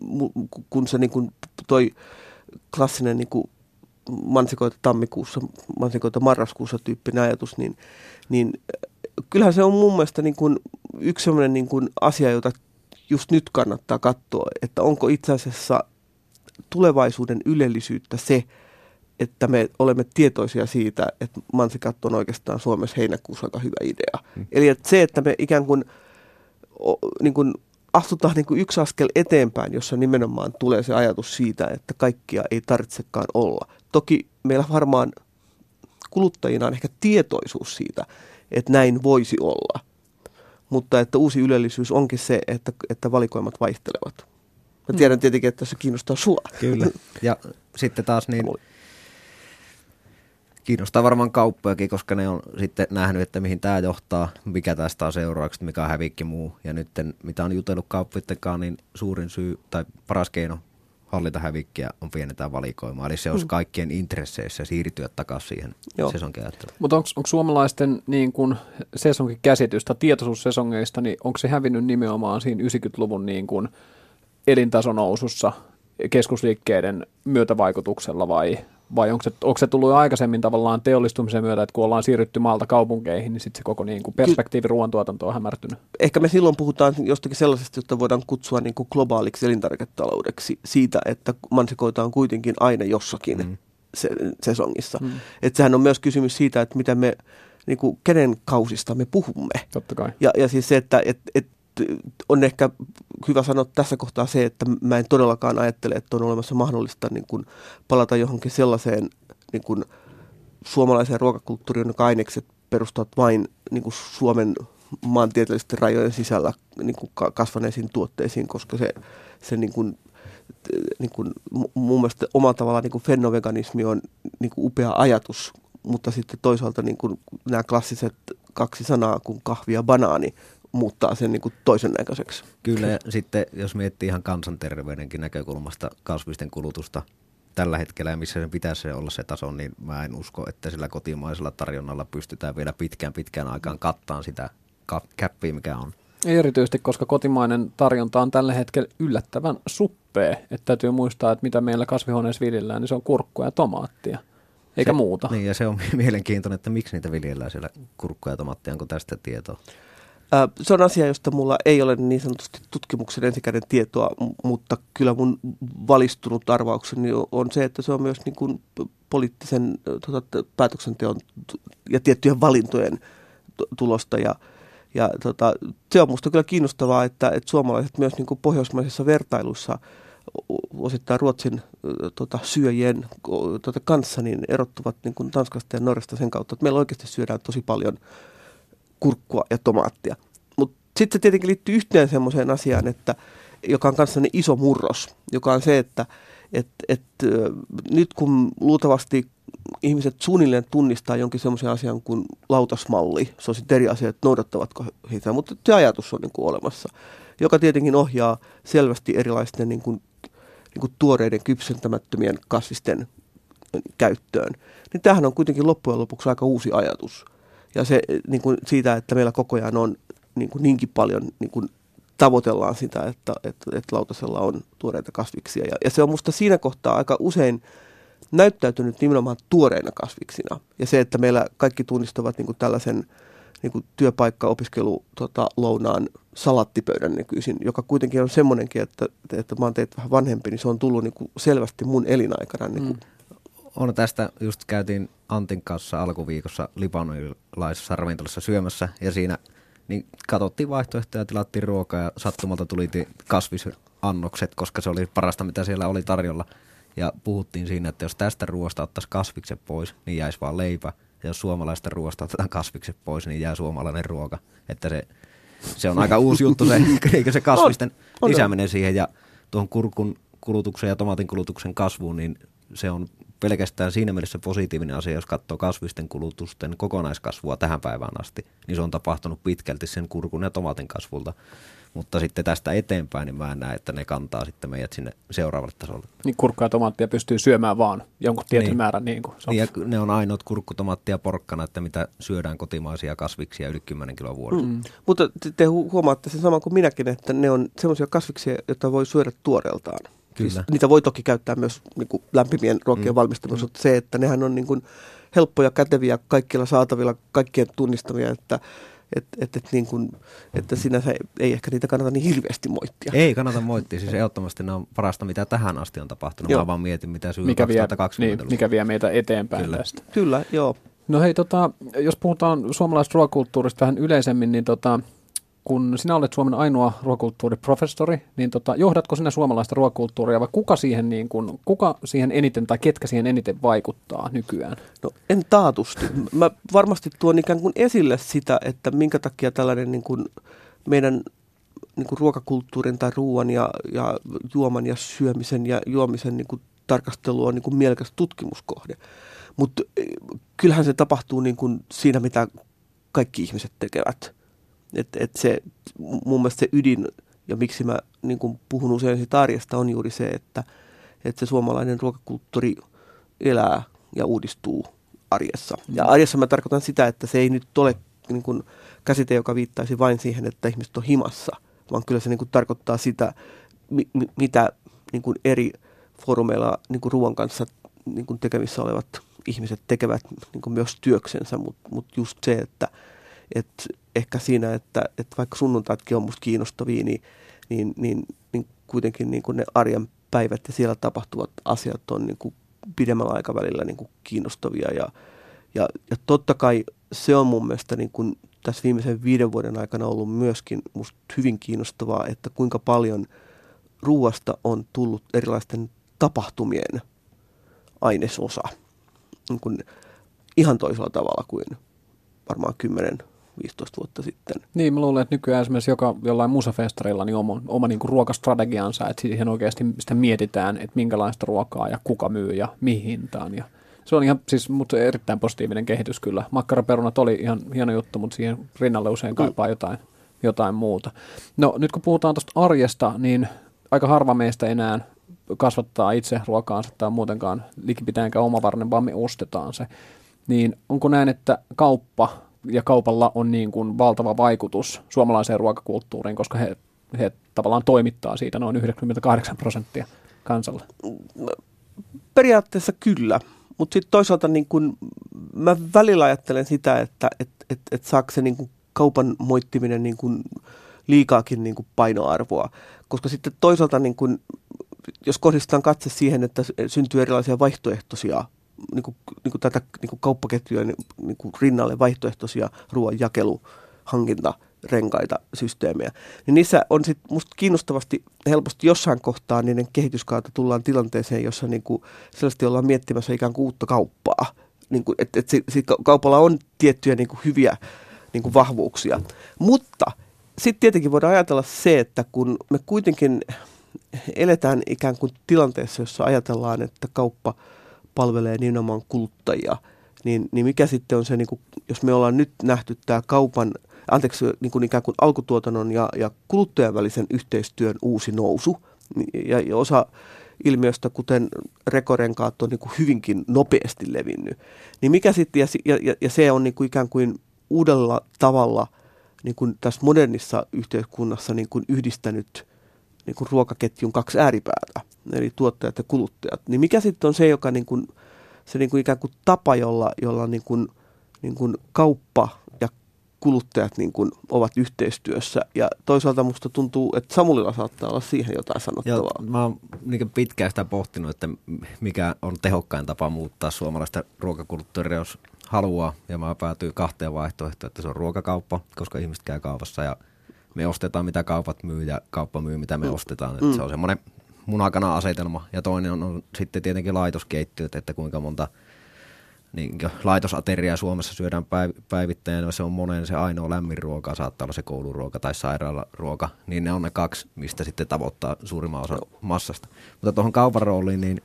kun se niin kuin toi klassinen niin kuin mansikoita tammikuussa, mansikoita marraskuussa tyyppinen ajatus, niin, niin kyllähän se on mun mielestä niin kuin yksi semmoinen niin kuin asia, jota just nyt kannattaa katsoa, että onko itse asiassa tulevaisuuden ylellisyyttä se, että me olemme tietoisia siitä, että mansikat on oikeastaan Suomessa heinäkuussa aika hyvä idea. Hmm. Eli että se, että me ikään kuin, niin kuin astutaan niin kuin yksi askel eteenpäin, jossa nimenomaan tulee se ajatus siitä, että kaikkia ei tarvitsekaan olla. Toki meillä varmaan kuluttajina on ehkä tietoisuus siitä, että näin voisi olla. Mutta että uusi ylellisyys onkin se, että, että valikoimat vaihtelevat. Mä tiedän tietenkin, että se kiinnostaa sua. Kyllä. Ja sitten taas niin kiinnostaa varmaan kauppojakin, koska ne on sitten nähnyt, että mihin tämä johtaa, mikä tästä on seuraavaksi, mikä on hävikki muu. Ja nyt mitä on jutellut kauppiittenkaan, niin suurin syy tai paras keino hallita hävikkiä on pienentää valikoimaa. Eli se olisi kaikkien intresseissä siirtyä takaisin siihen sesonkiajatteluun. Mutta onko suomalaisten niin kun sesonkikäsitystä, tietoisuus sesongeista, niin onko se hävinnyt nimenomaan siinä yhdeksänkymmentäluvun niin kun elintasonousussa keskusliikkeiden myötävaikutuksella vai, vai onko, se, onko se tullut jo aikaisemmin tavallaan teollistumisen myötä, että kun ollaan siirrytty maalta kaupunkeihin, niin sitten se koko niin kuin perspektiivi ruoantuotanto on hämärtynyt? Ehkä me silloin puhutaan jostakin sellaisesta, jota voidaan kutsua niin kuin globaaliksi elintarviketaloudeksi siitä, että mansikoita on kuitenkin aina jossakin mm. se, sesongissa. Mm. Että sehän on myös kysymys siitä, että mitä me, niin kuin, kenen kausista me puhumme. Totta kai. Ja, ja siis se, että et, et, on ehkä hyvä sanoa tässä kohtaa se, että mä en todellakaan ajattele, että on olemassa mahdollista niin kuin palata johonkin sellaiseen niin kuin suomalaiseen ruokakulttuuriin, jonka ainekset perustuvat vain niin kuin Suomen maantieteellisten rajojen sisällä niin kuin kasvaneisiin tuotteisiin, koska se, se niin kuin, niin kuin, mun mielestä omalla tavallaan niin kuin fennoveganismi on niin kuin upea ajatus, mutta sitten toisaalta niin kuin nämä klassiset kaksi sanaa kuin kahvi ja banaani muuttaa sen niin kuin toisen näköiseksi. Kyllä, ja sitten jos miettii ihan kansanterveydenkin näkökulmasta kasvisten kulutusta tällä hetkellä ja missä sen pitäisi olla se taso, niin mä en usko, että sillä kotimaisella tarjonnalla pystytään vielä pitkään pitkään aikaan kattaan sitä käppiä, mikä on. Erityisesti, koska kotimainen tarjonta on tällä hetkellä yllättävän suppea. Että täytyy muistaa, että mitä meillä kasvihuoneessa viljellään, niin se on kurkkua ja tomaattia, eikä se, muuta. Niin, ja se on mielenkiintoinen, että miksi niitä viljellään siellä kurkkua ja tomaattia, onko tästä tietoa? Se on asia, josta mulla ei ole niin sanotusti tutkimuksen ensikäden tietoa, mutta kyllä mun valistunut arvaukseni on se, että se on myös niin kuin poliittisen tota, päätöksenteon ja tiettyjen valintojen tulosta. Ja, ja tota, se on musta kyllä kiinnostavaa, että, että suomalaiset myös niin kuin pohjoismaisissa vertailuissa osittain Ruotsin tota, syöjien tota, kanssa niin erottuvat niin kuin Tanskasta ja Norjasta sen kautta, että meillä oikeasti syödään tosi paljon kurkkua ja tomaattia. Mutta sitten se tietenkin liittyy yhteen semmoiseen asiaan, että, joka on kanssa iso murros, joka on se, että et, et, nyt kun luultavasti ihmiset suunnilleen tunnistaa jonkin semmoisen asian kuin lautasmalli, se on sitten eri asia, että noudattavatko he sitä, mutta se ajatus on niin kuin olemassa, joka tietenkin ohjaa selvästi erilaisten niin kuin, niin kuin tuoreiden kypsentämättömien kasvisten käyttöön. Niin tämähän on kuitenkin loppujen lopuksi aika uusi ajatus. Ja se niin kuin siitä, että meillä koko ajan on niin kuin niinkin paljon, niin kuin tavoitellaan sitä, että, että, että lautasella on tuoreita kasviksia. Ja, ja se on musta siinä kohtaa aika usein näyttäytynyt nimenomaan tuoreina kasviksina. Ja se, että meillä kaikki tunnistavat niin kuin tällaisen niin kuin työpaikka, opiskelu, tota, lounaan salattipöydän nykyisin, joka kuitenkin on semmoinenkin, että, että mä oon teitä vähän vanhempi, niin se on tullut niin kuin selvästi mun elinaikana. Niin kuin. Mm. On tästä, just käytiin Antin kanssa alkuviikossa libanonilaisessa ravintolassa syömässä ja siinä niin katsottiin vaihtoehtoja, tilattiin ruokaa ja sattumalta tuli kasvisannokset, koska se oli parasta, mitä siellä oli tarjolla. Ja puhuttiin siinä, että jos tästä ruoasta ottaisiin kasvikset pois, niin jäisi vaan leipä. Ja jos suomalaista ruoasta otetaan kasvikset pois, niin jää suomalainen ruoka. Että se, se on aika uusi juttu, se, se kasvisten on, on, lisääminen siihen. Ja tuohon kurkun kulutuksen ja tomaatin kulutuksen kasvuun, niin se on pelkästään siinä mielessä positiivinen asia, jos katsoo kasvisten kulutusten kokonaiskasvua tähän päivään asti, niin se on tapahtunut pitkälti sen kurkun ja tomaatin kasvulta. Mutta sitten tästä eteenpäin, niin mä en näe, että ne kantaa sitten meidät sinne seuraavalle tasolle. Niin kurkkaa ja tomaattia pystyy syömään vaan jonkun tietyn niin. määrän. Niin kuin niin, ja ne on ainoat kurkku, tomaatti ja porkkana, että mitä syödään kotimaisia kasviksia yli kymmenen kiloa vuodessa. Mm. Mutta te huomaatte sen saman kuin minäkin, että ne on semmoisia kasviksia, joita voi syödä tuoreeltaan. Siis niitä voi toki käyttää myös niin kuin lämpimien ruokien mm. valmistelussa, mutta se, että nehän on niin kuin helppoja, käteviä, kaikilla saatavilla, kaikkien tunnistamia, että et, et, et niin kuin, että sinänsä ei ehkä niitä kannata niin hirveästi moittia. Ei kannata moittia, siis ehdottomasti ne on parasta, mitä tähän asti on tapahtunut. Joo. Mä vaan mietin, mitä syy kaksituhattakaksikymmentä. Niin, mikä vie meitä eteenpäin Kyllä. tästä. Kyllä, joo. No hei, tota, jos puhutaan suomalaisesta ruokakulttuurista vähän yleisemmin, niin tota, kun sinä olet Suomen ainoa ruokakulttuuriprofessori, niin tota, johdatko sinä suomalaista ruokakulttuuria vai kuka siihen, niin kun, kuka siihen eniten tai ketkä siihen eniten vaikuttaa nykyään? No en taatusti. Mä varmasti tuon ikään kuin esille sitä, että minkä takia tällainen niin kuin meidän niin kuin ruokakulttuurin tai ruoan ja, ja juoman ja syömisen ja juomisen niin kuin tarkastelu on niin kuin mielekäs tutkimuskohde. Mutta kyllähän se tapahtuu niin kuin siinä, mitä kaikki ihmiset tekevät. Että et se mun mielestä se ydin, ja miksi mä niin kun puhun usein siitä arjesta, on juuri se, että, että se suomalainen ruokakulttuuri elää ja uudistuu arjessa. Mm. Ja arjessa mä tarkoitan sitä, että se ei nyt ole niin kun käsite, joka viittaisi vain siihen, että ihmiset on himassa, vaan kyllä se niin kun tarkoittaa sitä, mi, mi, mitä niin kuin eri foorumeilla niin kuin ruoan kanssa niin kuin tekemissä olevat ihmiset tekevät niin kuin myös työksensä, mutta mut just se, että et ehkä siinä, että et vaikka sunnuntaitkin on musta kiinnostavia, niin, niin, niin, niin kuitenkin niin kuin ne arjen päivät ja siellä tapahtuvat asiat on niin kuin pidemmällä aikavälillä niin kuin kiinnostavia. Ja, ja, ja totta kai se on mun mielestä niin kuin tässä viimeisen viiden vuoden aikana ollut myöskin musta hyvin kiinnostavaa, että kuinka paljon ruuasta on tullut erilaisten tapahtumien ainesosa. Niin kuin ihan toisella tavalla kuin varmaan kymmenen viisitoista vuotta sitten. Niin, mä luulen, että nykyään esimerkiksi joka, jollain musafestarilla niin oma, oma niin kuin ruokastrategiansa, että siihen oikeasti sitä mietitään, että minkälaista ruokaa ja kuka myy ja mihin hintaan. Ja se on ihan siis mutta erittäin positiivinen kehitys kyllä. Makkaraperunat oli ihan hieno juttu, mutta siihen rinnalle usein kaipaa jotain, jotain muuta. No nyt kun puhutaan tuosta arjesta, niin aika harva meistä enää kasvattaa itse ruokaansa tai muutenkaan likipitäänkään omavarinen, vaan me ostetaan se. Niin onko näin, että kauppa ja kaupalla on niin kuin valtava vaikutus suomalaiseen ruokakulttuuriin, koska he, he tavallaan toimittaa siitä noin yhdeksänkymmentäkahdeksan prosenttia kansalle? Periaatteessa kyllä, mutta sitten toisaalta niin kun, mä välillä ajattelen sitä, että et, et, et saako se niin kun kaupan moittiminen niin kun liikaakin niin kun painoarvoa, koska sitten toisaalta niin kun, jos kohdistetaan katse siihen, että syntyy erilaisia vaihtoehtoisia niin kuin, niin kuin tätä niin kuin kauppaketjujen niin kuin rinnalle vaihtoehtoisia ruoan jakelu, hankinta, renkaita, systeemejä, niin niissä on sitten musta kiinnostavasti helposti jossain kohtaa niiden kehityskautta tullaan tilanteeseen, jossa niin kuin sellaisesti ollaan miettimässä ikään kuin uutta kauppaa. Niin kuin, että, että se, se kaupalla on tiettyjä niin kuin hyviä niin kuin vahvuuksia. Mutta sitten tietenkin voidaan ajatella se, että kun me kuitenkin eletään ikään kuin tilanteessa, jossa ajatellaan, että kauppa palvelee nimenomaan kuluttajia, niin, niin mikä sitten on se, niin kuin, jos me ollaan nyt nähty tämä kaupan, anteeksi, niin kuin ikään kuin alkutuotannon ja, ja kuluttajan välisen yhteistyön uusi nousu, ja, ja osa ilmiöstä, kuten rekorenkaat, on niin kuin hyvinkin nopeasti levinnyt, niin mikä sitten, ja, ja, ja se on niin kuin ikään kuin uudella tavalla niin kuin tässä modernissa yhteiskunnassa niin kuin yhdistänyt niin kuin ruokaketjun kaksi ääripäätä, eli tuottajat ja kuluttajat, niin mikä sitten on se, joka niin kuin, se niin kuin ikään kuin tapa, jolla, jolla niin kuin, niin kuin kauppa ja kuluttajat niin kuin ovat yhteistyössä, ja toisaalta musta tuntuu, että Samulilla saattaa olla siihen jotain sanottavaa. Joo, mä oon niin pitkään sitä pohtinut, että mikä on tehokkain tapa muuttaa suomalaista ruokakulttuuria, jos haluaa, ja mä päätyin kahteen vaihtoehtoon, että se on ruokakauppa, koska ihmiset käy kaupassa ja me ostetaan, mitä kaupat myy, ja kauppa myy, mitä me mm. ostetaan. Että mm. Se on semmoinen munakana-asetelma. Ja toinen on, on sitten tietenkin laitoskeittiöt, että kuinka monta niin laitosateriaa Suomessa syödään päiv- päivittäin. Ja se on monen se ainoa lämmin ruoka, saattaa olla se kouluruoka tai sairaalaruoka. Niin ne on ne kaksi, mistä sitten tavoittaa suurimman osan massasta. Mutta tuohon kaupan rooliin, niin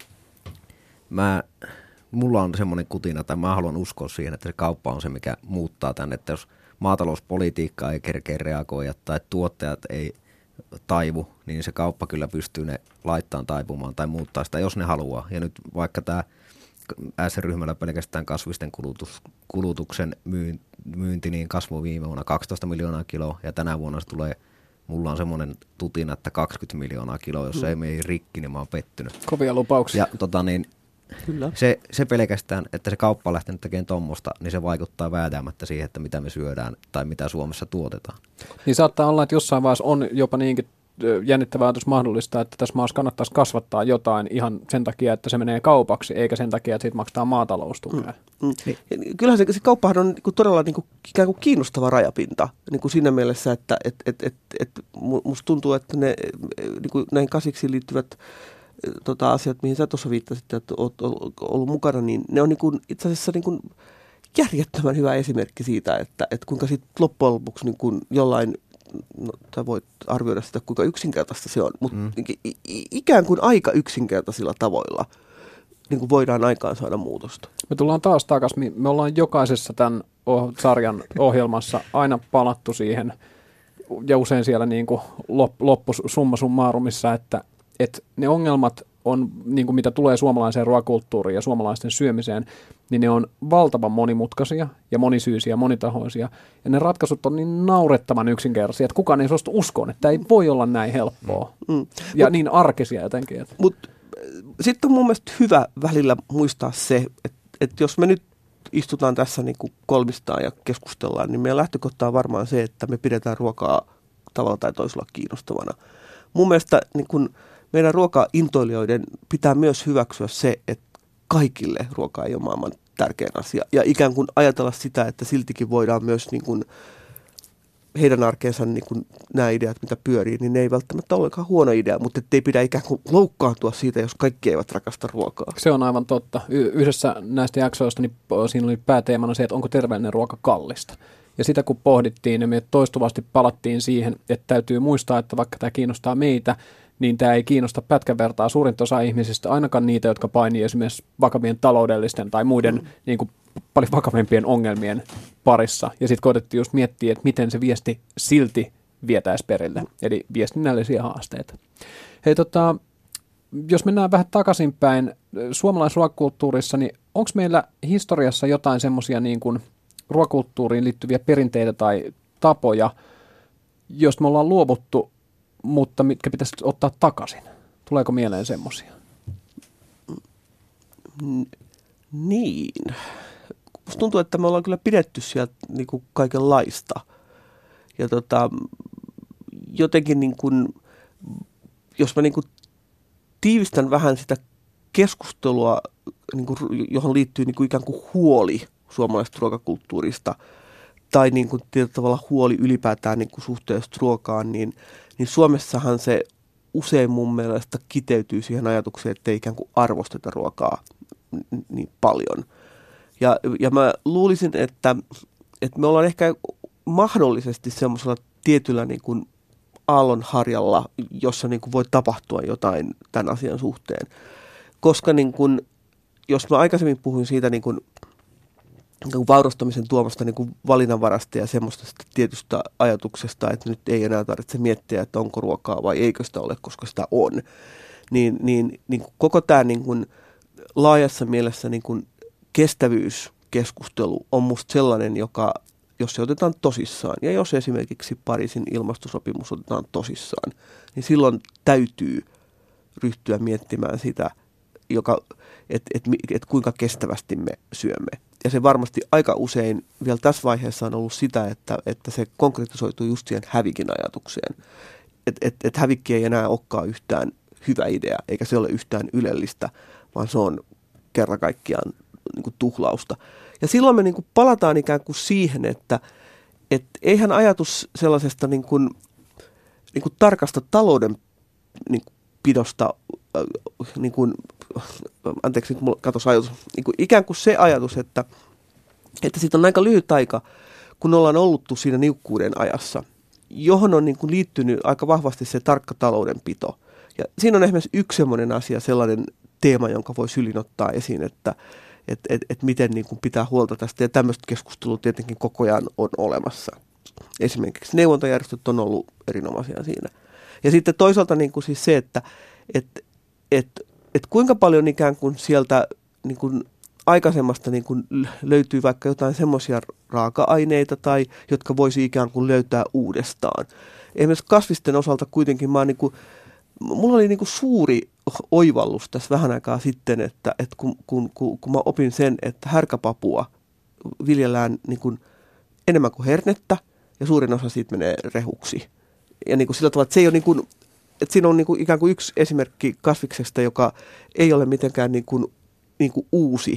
mä, mulla on semmoinen kutina, tai mä haluan uskoa siihen, että se kauppa on se, mikä muuttaa tänne. Että jos maatalouspolitiikkaa ei kerkeä reagoida tai tuottajat ei taivu, niin se kauppa kyllä pystyy ne laittamaan taipumaan tai muuttaa sitä, jos ne haluaa. Ja nyt vaikka tämä S-ryhmällä pelkästään kasvisten kulutus, kulutuksen myynti niin kasvoi viime vuonna kaksitoista miljoonaa kiloa ja tänä vuonna se tulee, mulla on semmoinen tutina, että kaksikymmentä miljoonaa kiloa, jos mm. ei mene rikki, niin mä oon pettynyt. Kovia lupauksia. Ja tota niin, Kyllä. Se, se pelkästään, että se kauppa on lähtenyt tekemään tuommoista, niin se vaikuttaa vääjäämättä siihen, että mitä me syödään tai mitä Suomessa tuotetaan. Niin saattaa olla, että jossain vaiheessa on jopa niinkin jännittävää ajatus mahdollista, että tässä maassa kannattaisi kasvattaa jotain ihan sen takia, että se menee kaupaksi, eikä sen takia, että siitä maksetaan maataloustukea. Mm. Mm. Niin. Kyllähän se, se kauppahan on niin kuin todella niin kuin, ikään kuin kiinnostava rajapinta niin kuin siinä mielessä, että et, et, et, et, musta tuntuu, että ne, niin kuin näihin kasviksiin liittyvät Tota, asiat, mihin sä tuossa viittasit, että olet ollut mukana, niin ne on niin kuin, itse asiassa niin kuin järjettömän hyvä esimerkki siitä, että, että kuinka sitten loppujen lopuksi niin kuin jollain, no, sä voit arvioida sitä, kuinka yksinkertaista se on, mutta mm. ikään kuin aika yksinkertaisilla tavoilla niin kuin voidaan aikaan saada muutosta. Me tullaan taas takaisin. Me ollaan jokaisessa tämän oh- sarjan ohjelmassa aina palattu siihen, ja usein siellä niin kuin lop- loppu summa summarumissa, että että ne ongelmat on, niin kuin mitä tulee suomalaiseen ruokakulttuuriin ja suomalaisten syömiseen, niin ne on valtavan monimutkaisia ja monisyisiä ja monitahoisia. Ja ne ratkaisut on niin naurettavan yksinkertaisia, että kukaan ei suostu uskoon, että ei voi olla näin helppoa. Mm. Ja mut, niin arkisia jotenkin. Mutta sitten on mun mielestä hyvä välillä muistaa se, että, että jos me nyt istutaan tässä niin kuin kolmistaan ja keskustellaan, niin meidän lähtökohta on varmaan se, että me pidetään ruokaa tavalla tai toisella kiinnostavana. Mun mielestä niin kuin meidän ruokaintoilijoiden pitää myös hyväksyä se, että kaikille ruoka ei ole maailman tärkein asia. Ja ikään kuin ajatella sitä, että siltikin voidaan myös niin kuin heidän arkeensa niin kuin nämä ideat, mitä pyörii, niin ne ei välttämättä ole ollenkaan huono idea, mutta ei pidä ikään kuin loukkaantua siitä, jos kaikki eivät rakasta ruokaa. Se on aivan totta. Y- yhdessä näistä jaksoista niin siinä oli pääteemana se, että onko terveellinen ruoka kallista. Ja sitä kun pohdittiin, niin me toistuvasti palattiin siihen, että täytyy muistaa, että vaikka tämä kiinnostaa meitä, niin tämä ei kiinnosta pätkän vertaa suurinta osa ihmisistä, ainakaan niitä, jotka painii esimerkiksi vakavien taloudellisten tai muiden mm. niin kuin paljon vakavampien ongelmien parissa. Ja sitten koetettiin just miettiä, että miten se viesti silti vietäisi perille. Mm. Eli viestinnällisiä haasteita. Hei tota, jos mennään vähän takaisinpäin suomalaisruokakulttuurissa, niin onko meillä historiassa jotain semmoisia niin kuin ruokakulttuuriin liittyviä perinteitä tai tapoja, joista me ollaan luovuttu, mutta mitkä pitäisi ottaa takaisin? Tuleeko mieleen semmoisia? Niin. Musta tuntuu, että me ollaan kyllä pidetty sieltä niin kuin kaikenlaista. Ja tota, jotenkin niin kuin, jos mä niin kuin tiivistän vähän sitä keskustelua, niin kuin, johon liittyy niin kuin ikään kuin huoli suomalaisesta ruokakulttuurista, tai niin kuin tietyllä tavalla huoli ylipäätään niin kuin suhteessa ruokaan, niin, niin Suomessahan se usein mun mielestä kiteytyy siihen ajatukseen, että ei ikään kuin arvosteta ruokaa niin paljon. Ja, ja mä luulisin, että, että me ollaan ehkä mahdollisesti semmoisella tietyllä niin kuin aallonharjalla, jossa niin kuin voi tapahtua jotain tämän asian suhteen. Koska niin kuin, jos mä aikaisemmin puhuin siitä niin kuin vaurastamisen tuomasta niin kuin valinnanvarasta ja semmoista tietystä ajatuksesta, että nyt ei enää tarvitse miettiä, että onko ruokaa vai eikö sitä ole, koska sitä on, niin, niin, niin koko tämä niin kuin laajassa mielessä niin kuin kestävyyskeskustelu on musta sellainen, joka, jos se otetaan tosissaan, ja jos esimerkiksi Pariisin ilmastosopimus otetaan tosissaan, niin silloin täytyy ryhtyä miettimään sitä, joka, että et, et kuinka kestävästi me syömme. Ja se varmasti aika usein vielä tässä vaiheessa on ollut sitä, että, että se konkretisoituu just siihen hävikin ajatukseen. Että et, et hävikki ei enää olekaan yhtään hyvä idea, eikä se ole yhtään ylellistä, vaan se on kerran kaikkiaan niin kuin tuhlausta. Ja silloin me niin kuin palataan ikään kuin siihen, että et eihän ajatus sellaisesta niin kuin, niin kuin tarkasta talouden niin kuin pidosta, äh, niin kuin, anteeksi, nyt mulla katosi ajatus, niin kuin ikään kuin se ajatus, että, että siitä on aika lyhyt aika, kun ollaan olluttu siinä niukkuuden ajassa, johon on niin kuin liittynyt aika vahvasti se tarkka taloudenpito. Ja siinä on esimerkiksi yksi sellainen asia, sellainen teema, jonka voi sylin ottaa esiin, että et, et, et miten niin kuin pitää huolta tästä. Ja tämmöistä keskustelua tietenkin koko ajan on olemassa. Esimerkiksi neuvontajärjestöt on ollut erinomaisia siinä. Ja sitten toisaalta niin kuin siis se, että et, et, et kuinka paljon ikään kuin sieltä niin kuin aikaisemmasta niin kuin löytyy vaikka jotain semmoisia raaka-aineita, tai jotka voisi ikään kuin löytää uudestaan. Esimerkiksi kasvisten osalta kuitenkin mä niin kuin, mulla oli niin kuin suuri oivallus tässä vähän aikaa sitten, että, että kun, kun, kun, kun mä opin sen, että härkäpapua viljellään niin kuin enemmän kuin hernettä, ja suurin osa siitä menee rehuksi. Ja niin kuin sillä tavalla, että se ei ole niin kuin, että siinä on niin kuin ikään kuin yksi esimerkki kasviksesta, joka ei ole mitenkään niin kuin, niin kuin uusi.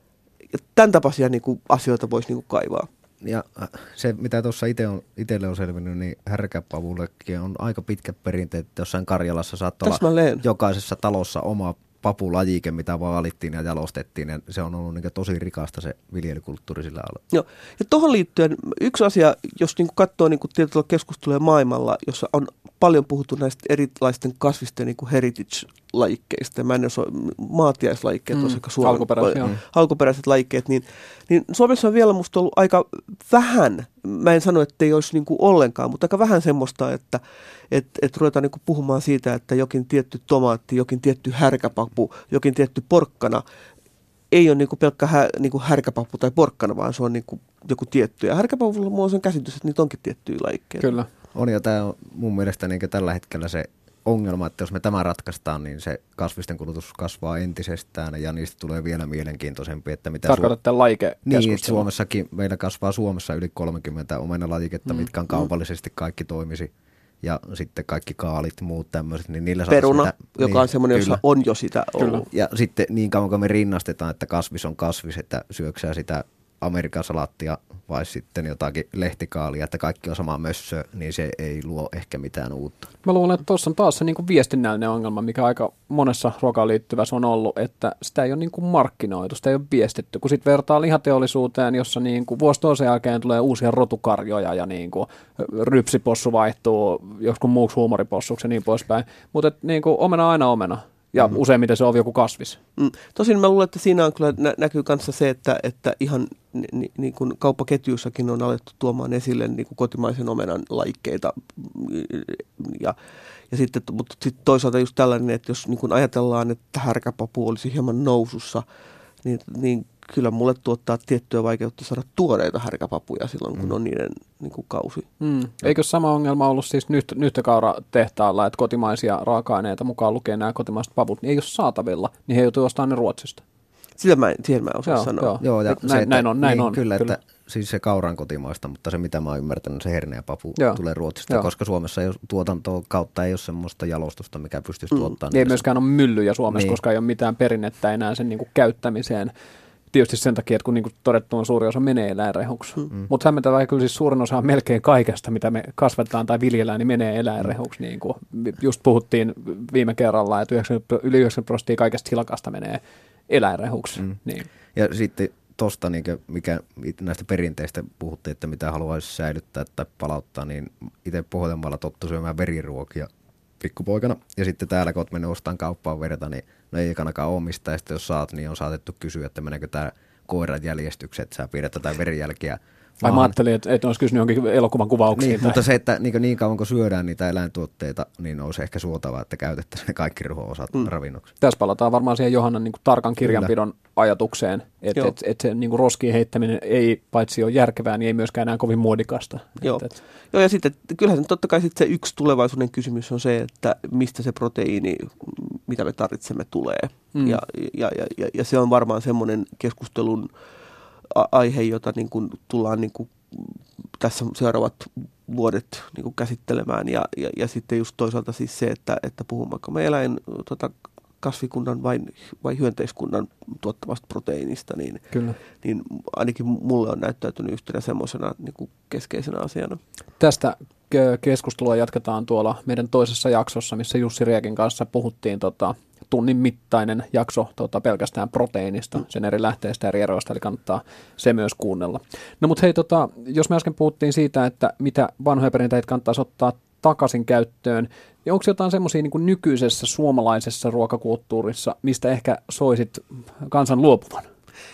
Ja tämän tapaisia niin kuin asioita voisi niin kuin kaivaa. Ja se, mitä tuossa itse on, itselle on selvinnyt, niin härkäpavullekin on aika pitkät perinteet. Jossain Karjalassa saattoi olla jokaisessa talossa oma papulajike, mitä valittiin ja jalostettiin. Ja se on ollut niin tosi rikasta se viljelykulttuuri sillä alueella. Joo. Ja tuohon liittyen yksi asia, jos niin katsoo niin tietyllä keskustelua maailmalla, jossa on paljon puhuttu näistä erilaisten kasvisten niin kuin heritage-lajikkeista. Mä en osaa, maatiaislajikkeet mm. on aika suora, alkuperäiset, mm. alkuperäiset lajikkeet. Niin, niin Suomessa on vielä musta ollut aika vähän, mä en sano, että ei olisi niin kuin ollenkaan, mutta aika vähän semmoista, että et, et ruvetaan niin kuin puhumaan siitä, että jokin tietty tomaatti, jokin tietty härkäpapu, jokin tietty porkkana ei ole niinku pelkkä hä, niinku härkäpapu tai porkkana, vaan se on niinku joku tietty. Ja härkäpapulla on sen käsitys, että niitä onkin tiettyjä lajikkeita. Kyllä. On, ja tämä on mun mielestä niinku tällä hetkellä se ongelma, että jos me tämä ratkaistaan, niin se kasvisten kulutus kasvaa entisestään ja niistä tulee vielä mielenkiintoisempi. Että mitä tarkoitatte Su- lajikekeskustelua? Niin, että Suomessakin meillä kasvaa Suomessa yli kolmekymmentä omenalajiketta, mm. mitkä on kaupallisesti kaikki toimisi. Ja sitten kaikki kaalit, muut tämmöiset, niin niillä peruna, sitä, joka niin, on semmoinen, jossa on jo sitä ollut. Kyllä. Ja sitten niin kauan kun me rinnastetaan, että kasvis on kasvis, että syöksää sitä Amerikan salaattia vai sitten jotakin lehtikaalia, että kaikki on sama mössö, niin se ei luo ehkä mitään uutta. Mä luulen, että tuossa on taas se niin kuin viestinnällinen ongelma, mikä aika monessa ruokaan liittyvässä on ollut, että sitä ei ole niin kuin markkinoitu, sitä ei ole viestitty. Kun sitten vertaa lihateollisuuteen, jossa niin kuin vuosi toisen jälkeen tulee uusia rotukarjoja ja niin kuin rypsipossu vaihtuu joskus muuksi huumoripossuksi ja niin poispäin. Mutta niin kuin omena aina omena. Ja mm-hmm. useimmiten se on joku kasvis. Mm. Tosin mä luulen, että siinä on kyllä nä- näkyy kanssa se, että, että ihan ni- ni- niin kuin kauppaketjuissakin on alettu tuomaan esille niin kuin kotimaisen omenan lajikkeita. Ja, ja sitten, mutta sitten toisaalta just tällainen, että jos niin kuin ajatellaan, että härkäpapu olisi hieman nousussa, niin, niin kyllä mulle tuottaa tiettyä vaikeutta saada tuoreita härkäpapuja silloin, kun mm. on niiden niin kuin kausi. Mm. Eikö sama ongelma ollut siis nyt, nyhtökauratehtaalla, että kotimaisia raaka-aineita mukaan lukee nämä kotimaiset paput, niin ei ole saatavilla, niin he joutuu ostamaan ne Ruotsista. Sitä mä en, siihen mä en osaa joo, sanoa. Joo, joo ja näin, se, että, näin on, näin niin, on. Kyllä, kyllä, että siis se kaura on kotimaista, mutta se mitä mä oon ymmärtänyt, se herne ja papu joo. tulee Ruotsista, joo. koska Suomessa ei ole tuotantoa kautta, ei ole semmoista jalostusta, mikä pystyisi mm. tuottamaan. Ei myöskään ole myllyjä Suomessa, niin. koska ei ole mitään perinnettä enää sen niin kuin käyttämiseen. Tietysti sen takia, että kun niin kuin todettu on suuri osa menee eläinrehuksi. Mm. Mutta hämmentävää kyllä siis suurin osa melkein kaikesta, mitä me kasvatetaan tai viljellään, niin menee eläinrehuksi. Mm. Niin kuin just puhuttiin viime kerralla, että yli yhdeksänkymmentä prosenttia kaikesta silakasta menee eläinrehuksi. Mm. Niin. Ja sitten tuosta, niin mikä näistä perinteistä puhuttiin, että mitä haluaisi säilyttää tai palauttaa, niin itse Pohjanmaalla tottu syömään veriruokia pikkupoikana. Ja sitten täällä, kun olet mennyt ostamaan kauppaan verta, niin no ei ekanakaan ole mistä. Ja sitten jos saat, niin on saatettu kysyä, että meneekö tämä koiran jäljestykset, että sä pidät tätä verijälkiä. Vai mä ajattelin, että, että olisi kysynyt jonkin elokuvan kuvauksiin. Niin, mutta se, että niin, niin kauan kun syödään niitä eläintuotteita, niin olisi ehkä suotavaa, että käytettäisiin ne kaikki ruoho-osat mm. ravinnoksi. Tässä palataan varmaan siihen Johannan niin kuin tarkan kirjanpidon Kyllä. ajatukseen, että et, et se niin kuin roskiin heittäminen ei paitsi ole järkevää, niin ei myöskään enää kovin muodikasta. Joo, et, et. Joo ja sitten kyllähän totta kai sitten se yksi tulevaisuuden kysymys on se, että mistä se proteiini, mitä me tarvitsemme, tulee. Mm. Ja, ja, ja, ja se on varmaan semmoinen keskustelun aihe, jota niin kuin tullaan niin kuin tässä seuraavat vuodet niin kuin käsittelemään. Ja, ja, ja sitten just toisaalta siis se, että, että puhummeko me eläin tota, kasvikunnan vai, vai hyönteiskunnan tuottamasta proteiinista, niin, Kyllä. niin ainakin mulle on näyttäytynyt yhtenä semmoisena niin kuin keskeisenä asiana. Tästä keskustelua jatketaan tuolla meidän toisessa jaksossa, missä Jussi Riekin kanssa puhuttiin tota, tunnin mittainen jakso tota, pelkästään proteiinista, sen eri lähteistä ja eri eroista, eli kannattaa se myös kuunnella. No mutta hei, tota, jos me äsken puhuttiin siitä, että mitä vanhoja perinteitä kannattaisi ottaa takaisin käyttöön, niin onko jotain semmoisia niin kuin nykyisessä suomalaisessa ruokakulttuurissa, mistä ehkä soisit kansan luopuvan?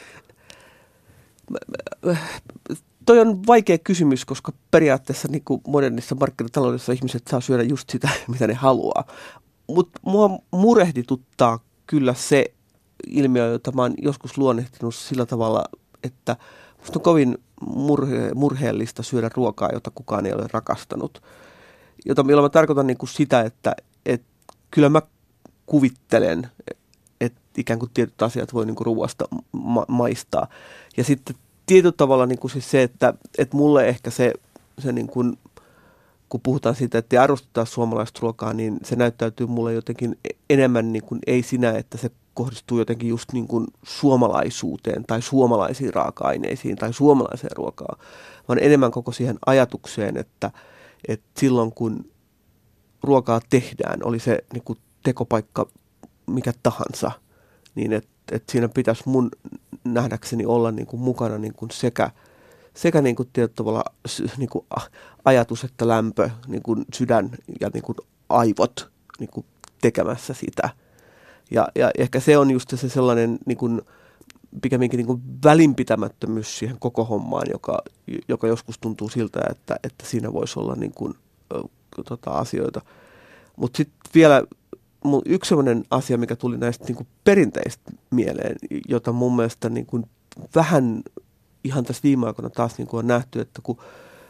Toi on vaikea kysymys, koska periaatteessa niin kuin modernissa markkinataloudessa ihmiset saa syödä just sitä, mitä ne haluaa. Mutta mua murehdituttaa kyllä se ilmiö, jota mä oon joskus luonnehtinut sillä tavalla, että musta on kovin murhe- murheellista syödä ruokaa, jota kukaan ei ole rakastanut. Jota, jolla mä tarkoitan niin kuin sitä, että, että kyllä mä kuvittelen, että ikään kuin tietyt asiat voi niin kuin ruoasta ma- maistaa. Ja sitten tietyllä tavalla niin kuin siis se, että, että mulle ehkä se, se niin kuin, kun puhutaan siitä, että ei arvosteta suomalaista ruokaa, niin se näyttäytyy mulle jotenkin enemmän niin kuin ei sinä, että se kohdistuu jotenkin just niin kuin suomalaisuuteen tai suomalaisiin raaka-aineisiin tai suomalaiseen ruokaan, vaan enemmän koko siihen ajatukseen, että, että silloin kun ruokaa tehdään, oli se niin kuin tekopaikka mikä tahansa, niin että, että siinä pitäisi mun nähdäkseni olla niin kuin mukana niin kuin sekä sekä niin kuin tietyllä tavalla niin kuin ajatus että lämpö, niin kuin sydän ja niin kuin aivot niin kuin tekemässä sitä. Ja, ja ehkä se on just se sellainen niin kuin, pikemminkin niin kuin välinpitämättömyys siihen koko hommaan, joka, joka joskus tuntuu siltä, että, että siinä voisi olla niin kuin, tota, asioita. Mutta sitten vielä yksi sellainen asia, mikä tuli näistä niin kuin perinteistä mieleen, jota mun mielestä niin kuin vähän ihan tässä viime aikoina taas niin kuin on nähty, että kun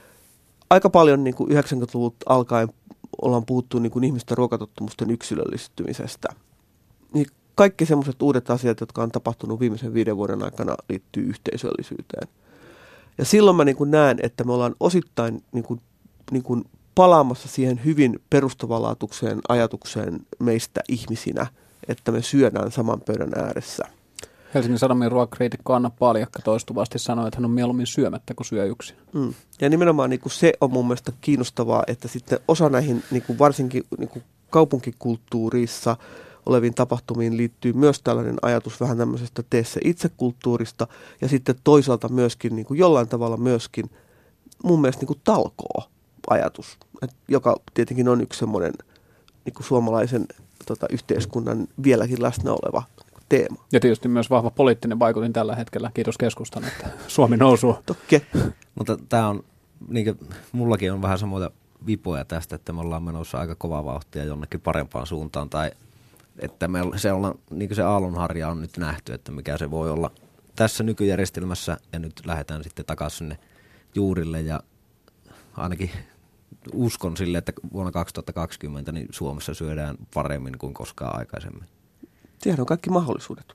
aika paljon niin kuin yhdeksänkymmentäluvulta alkaen ollaan puhuttu niin kuin ihmisten ruokatottumusten yksilöllistymisestä, niin kaikki semmoiset uudet asiat, jotka on tapahtunut viimeisen viiden vuoden aikana, liittyy yhteisöllisyyteen. Ja silloin mä niin kuin näen, että me ollaan osittain niin kuin, niin kuin palaamassa siihen hyvin perustavanlaatuiseen ajatukseen meistä ihmisinä, että me syödään saman pöydän ääressä. Helsingin Sanomien ruokakriitikko Anna Paljakka toistuvasti sanoi, että hän on mieluummin syömättä kuin syö yksin. Mm. Ja nimenomaan niin kuin se on mun mielestä kiinnostavaa, että sitten osa näihin niin kuin varsinkin niin kuin kaupunkikulttuurissa oleviin tapahtumiin liittyy myös tällainen ajatus vähän tämmöisestä tee se itsekulttuurista ja sitten toisaalta myöskin niin kuin jollain tavalla myöskin mun mielestä niin kuin talkoo-ajatus, et joka tietenkin on yksi semmoinen niin kuin suomalaisen tota, yhteiskunnan vieläkin läsnä oleva teema. Ja tietysti myös vahva poliittinen vaikutin tällä hetkellä. Kiitos keskustan, että Suomi nousuu. Tokke. Mutta tämä on, niin kuin, mullakin on vähän samoja vipoja tästä, että me ollaan menossa aika kovaa vauhtia jonnekin parempaan suuntaan. Tai että me se, ollaan, niin kuin se aallonharja on nyt nähty, että mikä se voi olla tässä nykyjärjestelmässä. Ja nyt lähdetään sitten takaisin sinne juurille ja ainakin uskon sille, että vuonna kaksituhattakaksikymmentä niin Suomessa syödään paremmin kuin koskaan aikaisemmin. Siihen on kaikki mahdollisuudet.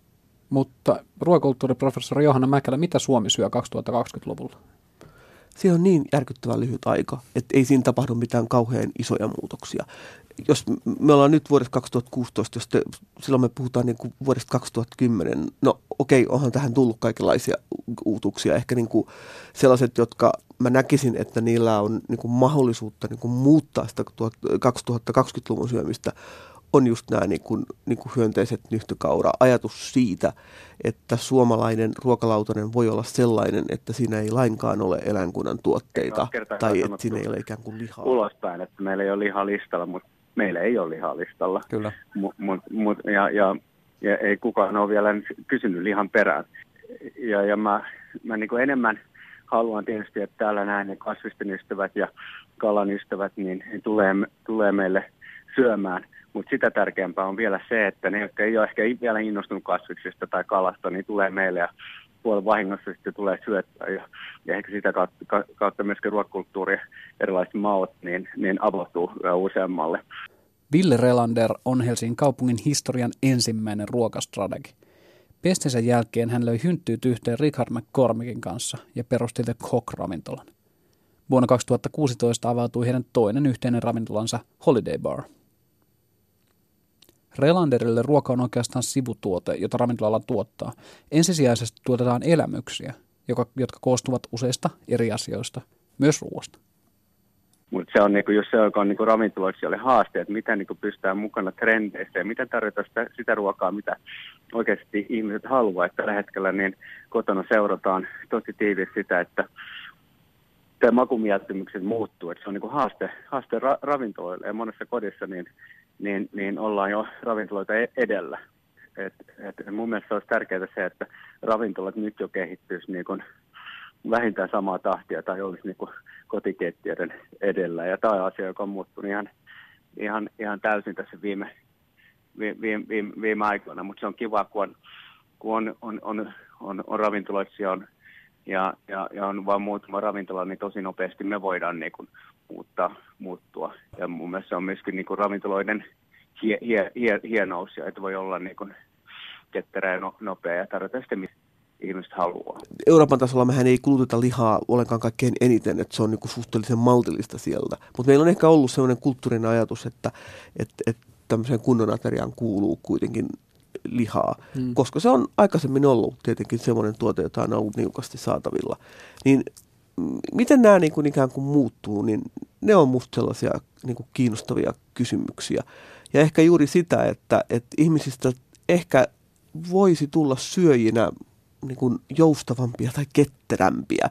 Mutta ruokakulttuuriprofessori Johanna Mäkelä, mitä Suomi syö kaksituhattakaksikymmentäluvulla? Se on niin järkyttävän lyhyt aika, että ei siinä tapahdu mitään kauhean isoja muutoksia. Jos me ollaan nyt vuodesta kaksituhattakuusitoista, jos te, silloin me puhutaan niin kuin vuodesta kaksituhattakymmenen, no okei, onhan tähän tullut kaikenlaisia uutuksia. Ehkä niin kuin sellaiset, jotka mä näkisin, että niillä on niin kuin mahdollisuutta niin kuin muuttaa sitä kaksituhattakaksikymmentäluvun syömistä, on just nämä niin kuin, niin kuin hyönteiset nyhtökaura. Ajatus siitä, että suomalainen ruokalautanen voi olla sellainen, että siinä ei lainkaan ole eläinkunnan tuotteita tai että siinä ei ole ikään kuin lihaa. Ulospäin, että meillä ei ole lihaa listalla, mutta meillä ei ole lihaa listalla. Kyllä. M- mut, mut, ja, ja, ja ei kukaan ole vielä kysynyt lihan perään. Ja, ja mä, mä niin kuin enemmän haluan tietysti, että täällä näin ne kasvisten ystävät ja kalan ystävät niin tulee, tulee meille syömään. Mutta sitä tärkeämpää on vielä se, että ne, jotka ei ole ehkä vielä innostunut kasviksista tai kalasta, niin tulee meille ja puolen vahingossa sitten tulee syöttää. Ja, ja ehkä sitä kautta, kautta myöskin ruokakulttuuri ja erilaiset maut niin, niin avautuu useammalle. Ville Relander on Helsingin kaupungin historian ensimmäinen ruokastrategi. Pestensä jälkeen hän löi hynttyyt yhteen Richard McCormickin kanssa ja perusti The Cock-ravintolan. Vuonna kaksituhattakuusitoista avautui heidän toinen yhteinen ravintolansa Holiday Bar. Relanderille ruoka on oikeastaan sivutuote, jota ravintolalla tuottaa. Ensisijaisesti tuotetaan elämyksiä, joka, jotka koostuvat useista eri asioista, myös ruoasta. Mutta se on niinku, just se, joka on niinku ravintoloitsijalle haaste, että miten niinku pystytään mukana trendeissä ja miten tarjotaan sitä, sitä ruokaa, mitä oikeasti ihmiset haluaa. Että tällä hetkellä niin kotona seurataan tosi tiiviisti sitä, että tämä makumieltymykset muuttuu. Että se on niinku haaste, haaste ra- ravintoloille ja monessa kodissa niin Niin, niin ollaan jo ravintoloita edellä. Et, et mun mielestä olisi tärkeää se, että ravintolat nyt jo kehittyisi niin kuin vähintään samaa tahtia tai olisi niin kuin kotikeittiöiden edellä. Ja tämä on asia, joka on muuttunut ihan, ihan, ihan täysin tässä viime, viime, viime, viime aikoina. Mutta se on kiva, kun on, kun on, on, on, on, on ravintoloitsija on, ja, ja, ja on vain muutama ravintola, niin tosi nopeasti me voidaan niin kuin muuttaa, muuttua. Ja mun mielestä se on myöskin niin kuin ravintoloiden hie, hie, hie, hienous, ja että voi olla niin kuin ketterä ja no, nopea ja tarjota sitä, mitä ihmiset haluaa. Euroopan tasolla mehän ei kuluteta lihaa ollenkaan kaikkein eniten, että se on niin kuin suhteellisen maltillista sieltä. Mutta meillä on ehkä ollut sellainen kulttuurinen ajatus, että, että, että tämmöiseen kunnon ateriaan kuuluu kuitenkin lihaa, hmm. koska se on aikaisemmin ollut tietenkin semmoinen tuote, jota on ollut niukasti saatavilla. Niin miten nämä niin kuin ikään kuin muuttuu, niin ne on musta sellaisia niin kuin kiinnostavia kysymyksiä. Ja ehkä juuri sitä, että, että ihmisistä ehkä voisi tulla syöjinä niin kuin joustavampia tai ketterämpiä.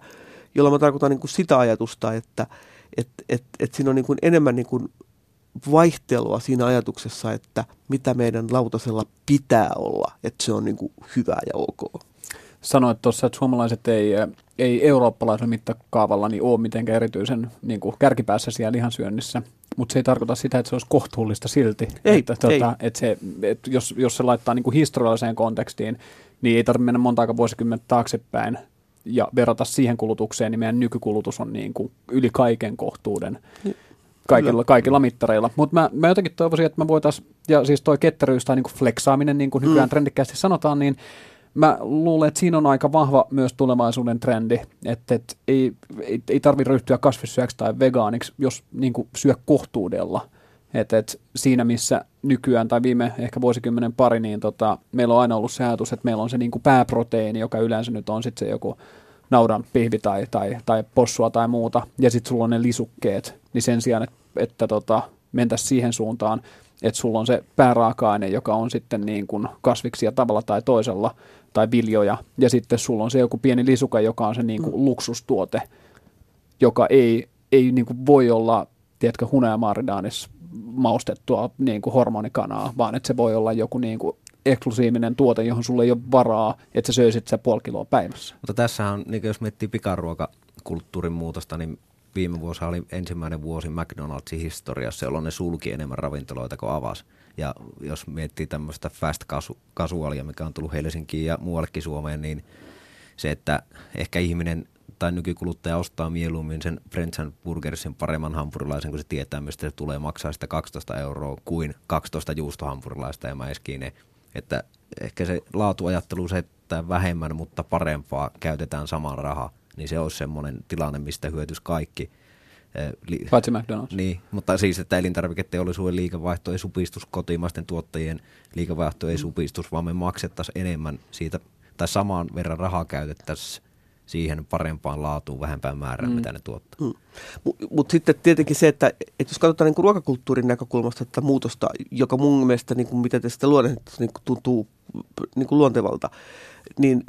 jolla mä tarkoitan niin kuin sitä ajatusta, että et, et, et siinä on niin kuin enemmän niin kuin vaihtelua siinä ajatuksessa, että mitä meidän lautasella pitää olla, että se on niin kuin hyvää ja ok. Sanoit tuossa, että suomalaiset ei, ei eurooppalaisella mittakaavalla niin ole mitenkään erityisen niin kuin kärkipäässä siellä lihansyönnissä, mutta se ei tarkoita sitä, että se olisi kohtuullista silti. Ei, että, ei. Tuota, että se, että jos, jos se laittaa niin kuin historialliseen kontekstiin, niin ei tarvitse mennä monta aikaa vuosikymmentä taaksepäin ja verrata siihen kulutukseen, niin meidän nykykulutus on niin kuin yli kaiken kohtuuden. Kaikilla, kaikilla mittareilla. Mutta mä, mä jotenkin toivoisin, että me voitaisiin, ja siis toi ketteryys tai niinku fleksaaminen, niin kuin nykyään mm. trendikkäästi sanotaan, niin mä luulen, että siinä on aika vahva myös tulevaisuuden trendi, että et ei, ei, ei tarvitse ryhtyä kasvissyöksi tai vegaaniksi, jos niinku syö kohtuudella. Että et siinä, missä nykyään tai viime ehkä vuosikymmenen pari, niin tota, meillä on aina ollut se ajatus, että meillä on se niinku pääproteiini, joka yleensä nyt on sitten se joku naudan pihvi tai, tai, tai possua tai muuta, ja sitten sulla on ne lisukkeet, niin sen sijaan, että, että tota, mentäisiin siihen suuntaan, että sulla on se pääraaka-aine, joka on sitten niin kuin kasviksia tavalla tai toisella, tai viljoja, ja sitten sulla on se joku pieni lisuke, joka on se niin kuin luksustuote, joka ei, ei niin kuin voi olla, tiedätkö, Hunea Maridanis maustettua niin kuin hormonikanaa, vaan että se voi olla joku niin kuin eksklusiivinen tuote, johon sulle ei ole varaa, että sä söisit se puoli kiloa päivässä. Mutta tässähän, niin jos miettii pikaruokakulttuurin muutosta, niin viime vuosi oli ensimmäinen vuosi McDonald'sin historiassa, jolloin ne sulki enemmän ravintoloita kuin avasi. Ja jos miettii tämmöistä fast casualia, mikä on tullut Helsinkiin ja muuallekin Suomeen, niin se, että ehkä ihminen tai nykykuluttaja ostaa mieluummin sen French and Burgersin paremman hampurilaisen, kun se tietää, mistä se tulee maksaa sitä kaksitoista euroa kuin kaksitoista juustohampurilaista ja mäiskiine. Että ehkä se laatuajattelu, se, että vähemmän, mutta parempaa käytetään saman rahaa, niin se olisi semmoinen tilanne, mistä hyötyisi kaikki. Paitsi McDonald's. Niin, mutta siis, että elintarviketeollisuuden liikevaihto ei supistus, kotimaisten tuottajien liikevaihto ei supistus, vaan me maksettaisiin enemmän siitä, tai samaan verran rahaa käytettäisiin siihen parempaan laatuun, vähempään määrään, mm. mitä ne tuottaa. Mm. Mutta mut sitten tietenkin se, että, että jos katsotaan niin kuin ruokakulttuurin näkökulmasta tätä muutosta, joka mun mielestä, niin kuin mitä te sitä luonnehditte, niin kuin tuntuu niin kuin luontevalta, niin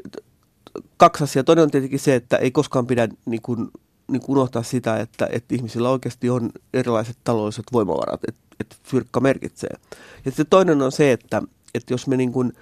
kaksi asiaa. Toinen on tietenkin se, että ei koskaan pidä niin kuin, niin kuin unohtaa sitä, että, että ihmisillä oikeasti on erilaiset taloudelliset voimavarat, että, että fyrkka merkitsee. Ja sitten toinen on se, että, että jos me niin kuin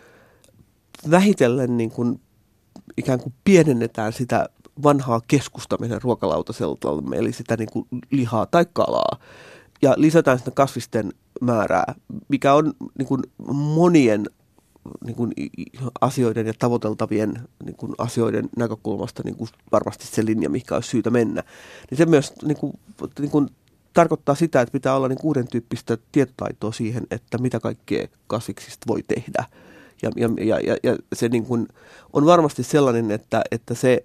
vähitellen niin kuin ikään kuin pienennetään sitä vanhaa keskustamisen ruokalautaseltamme, eli sitä niin kuin lihaa tai kalaa, ja lisätään sitä kasvisten määrää, mikä on niin kuin monien niin kuin asioiden ja tavoiteltavien niin kuin asioiden näkökulmasta niin kuin varmasti se linja, mikä olisi syytä mennä. Niin se myös niin kuin, niin kuin tarkoittaa sitä, että pitää olla niin kuin uuden tyyppistä tietotaitoa siihen, että mitä kaikkea kasviksista voi tehdä. Ja, ja, ja, ja se niin kuin on varmasti sellainen, että, että se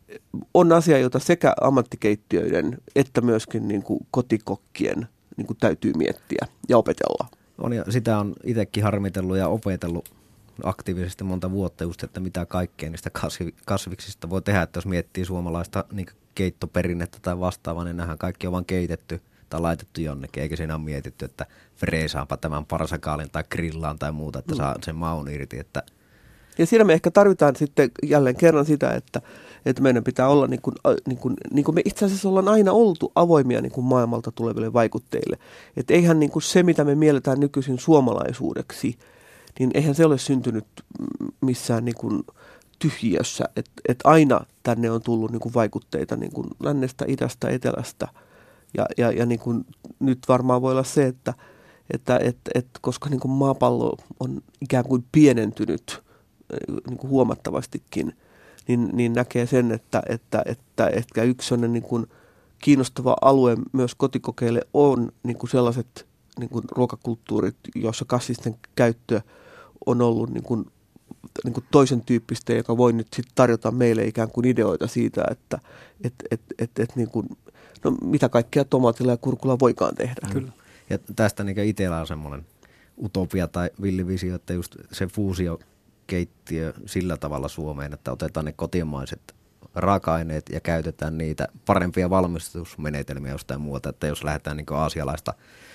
on asia, jota sekä ammattikeittiöiden että myöskin niin kuin kotikokkien niin kuin täytyy miettiä ja opetella. On, ja sitä on itsekin harmitellut ja opetellut aktiivisesti monta vuotta just, että mitä kaikkea niistä kasvi, kasviksista voi tehdä. Että jos miettii suomalaista niin keittoperinnettä tai vastaavaa, niin nämähän kaikki on vaan keitetty tai laitettu jonnekin, eikä siinä ole mietitty, että freesaanpa tämän parsakaalin tai grillaan tai muuta, että mm. saa sen maun irti. Että ja siinä me ehkä tarvitaan sitten jälleen kerran sitä, että, että meidän pitää olla, niin kuin, niin, kuin, niin kuin me itse asiassa ollaan aina oltu avoimia niin kuin maailmalta tuleville vaikutteille. Että eihän niin kuin se, mitä me mielletään nykyisin suomalaisuudeksi, niin eihän se ole syntynyt missään niin kuin tyhjiössä. Että et aina tänne on tullut niin kuin vaikutteita niin kuin lännestä, idästä, etelästä. Ja, ja, ja niin kuin nyt varmaan voi olla se, että, että et, et, koska niin kuin maapallo on ikään kuin pienentynyt niin kuin huomattavastikin, niin, niin näkee sen, että, että, että ehkä yksi sellainen niin kuin kiinnostava alue myös kotikokeille on niin kuin sellaiset niin kuin ruokakulttuurit, joissa kasvisten käyttö on ollut niin kuin, niin kuin toisen tyyppistä, joka voi nyt sitten tarjota meille ikään kuin ideoita siitä, että et, et, et, et, niin kuin, no, mitä kaikkea tomaatilla ja kurkulla voikaan tehdä. Kyllä. Ja tästä niin itsellä on semmoinen utopia tai villivisio, että just se fuusiokeittiö sillä tavalla Suomeen, että otetaan ne kotimaiset raaka-aineet ja käytetään niitä parempia valmistusmenetelmiä jostain muuta, että jos lähdetään niin aasialaista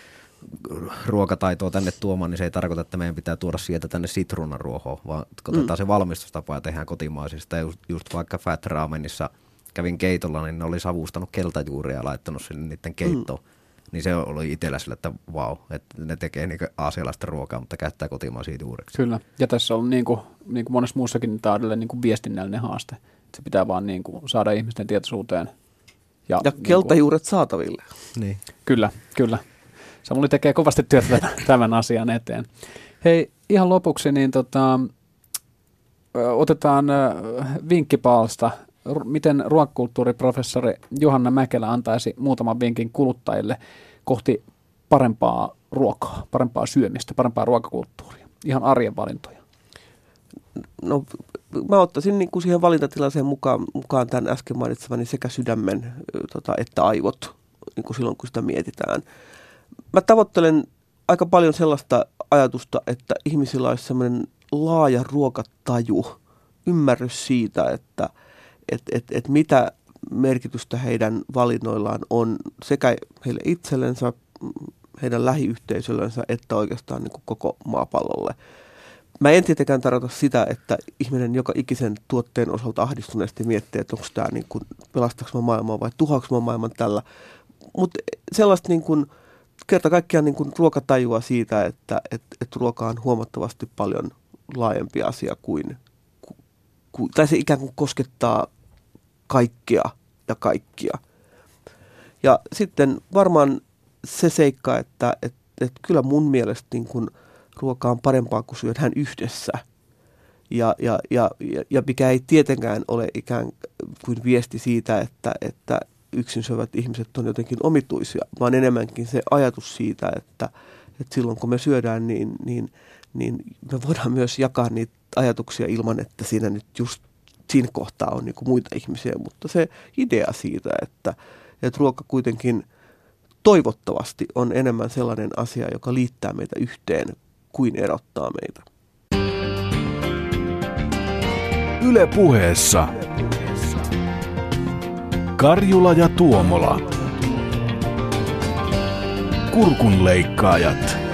ruokataitoa tänne tuomaan, niin se ei tarkoita, että meidän pitää tuoda sieltä tänne sitruunaruohoa, vaan otetaan mm. se valmistustapa ja tehdään kotimaisista. Just, just vaikka Fat Ramenissa kävin keitolla, niin ne oli savustanut keltajuuria ja laittanut sinne niiden keittoon. Mm. Niin se oli itsellä sille, että vau, että ne tekee niin aasialaista ruokaa, mutta käyttää kotimaisia juureksi. Kyllä, ja tässä on niin kuin, niin kuin monessa muussakin niin tämä on edelleen niin kuin viestinnällinen haaste. Se pitää vaan niin kuin saada ihmisten tietoisuuteen. Ja, ja niin keltajuuret kuin, saataville. Niin. Kyllä, kyllä. Samuli tekee kovasti työtä tämän asian eteen. Hei, ihan lopuksi niin tota, otetaan vinkkipaalsta. Miten ruokakulttuuriprofessori Juhanna Mäkelä antaisi muutaman vinkin kuluttajille kohti parempaa ruokaa, parempaa syömistä, parempaa ruokakulttuuria? Ihan arjen valintoja. No, mä ottaisin niin kuin siihen valintatilaiseen mukaan, mukaan tämän äsken mainitsemani sekä sydämen tota, että aivot, niin kuin silloin kun sitä mietitään. Mä tavoittelen aika paljon sellaista ajatusta, että ihmisillä olisi sellainen laaja ruokataju, ymmärrys siitä, että et, et, et mitä merkitystä heidän valinnoillaan on sekä heille itsellensä, heidän lähiyhteisöllensä, että oikeastaan niin kuin koko maapallolle. Mä en tietenkään tarkoita sitä, että ihminen joka ikisen tuotteen osalta ahdistuneesti miettii, että onko tämä niin kuin, pelastaako mä maailmaa vai tuhaako mä maailman tällä. Mutta sellaista niin kuin, kerta kaikkiaan niin kuin ruokatajua siitä, että et, et ruoka on huomattavasti paljon laajempi asia kuin, ku, tai se ikään kuin koskettaa kaikkea ja kaikkia. Ja sitten varmaan se seikka, että et, et kyllä mun mielestä niin kuin ruoka on parempaa, kun syödään yhdessä. Ja, ja, ja, ja mikä ei tietenkään ole ikään kuin viesti siitä, että, että yksin syövät ihmiset on jotenkin omituisia, vaan enemmänkin se ajatus siitä, että, että silloin kun me syödään, niin, niin, niin me voidaan myös jakaa niitä ajatuksia ilman, että siinä nyt just siinä kohtaa on niin kuin muita ihmisiä. Mutta se idea siitä, että, että ruoka kuitenkin toivottavasti on enemmän sellainen asia, joka liittää meitä yhteen kuin erottaa meitä. Yle Puheessa. Karjula ja Tuomola. Kurkunleikkaajat.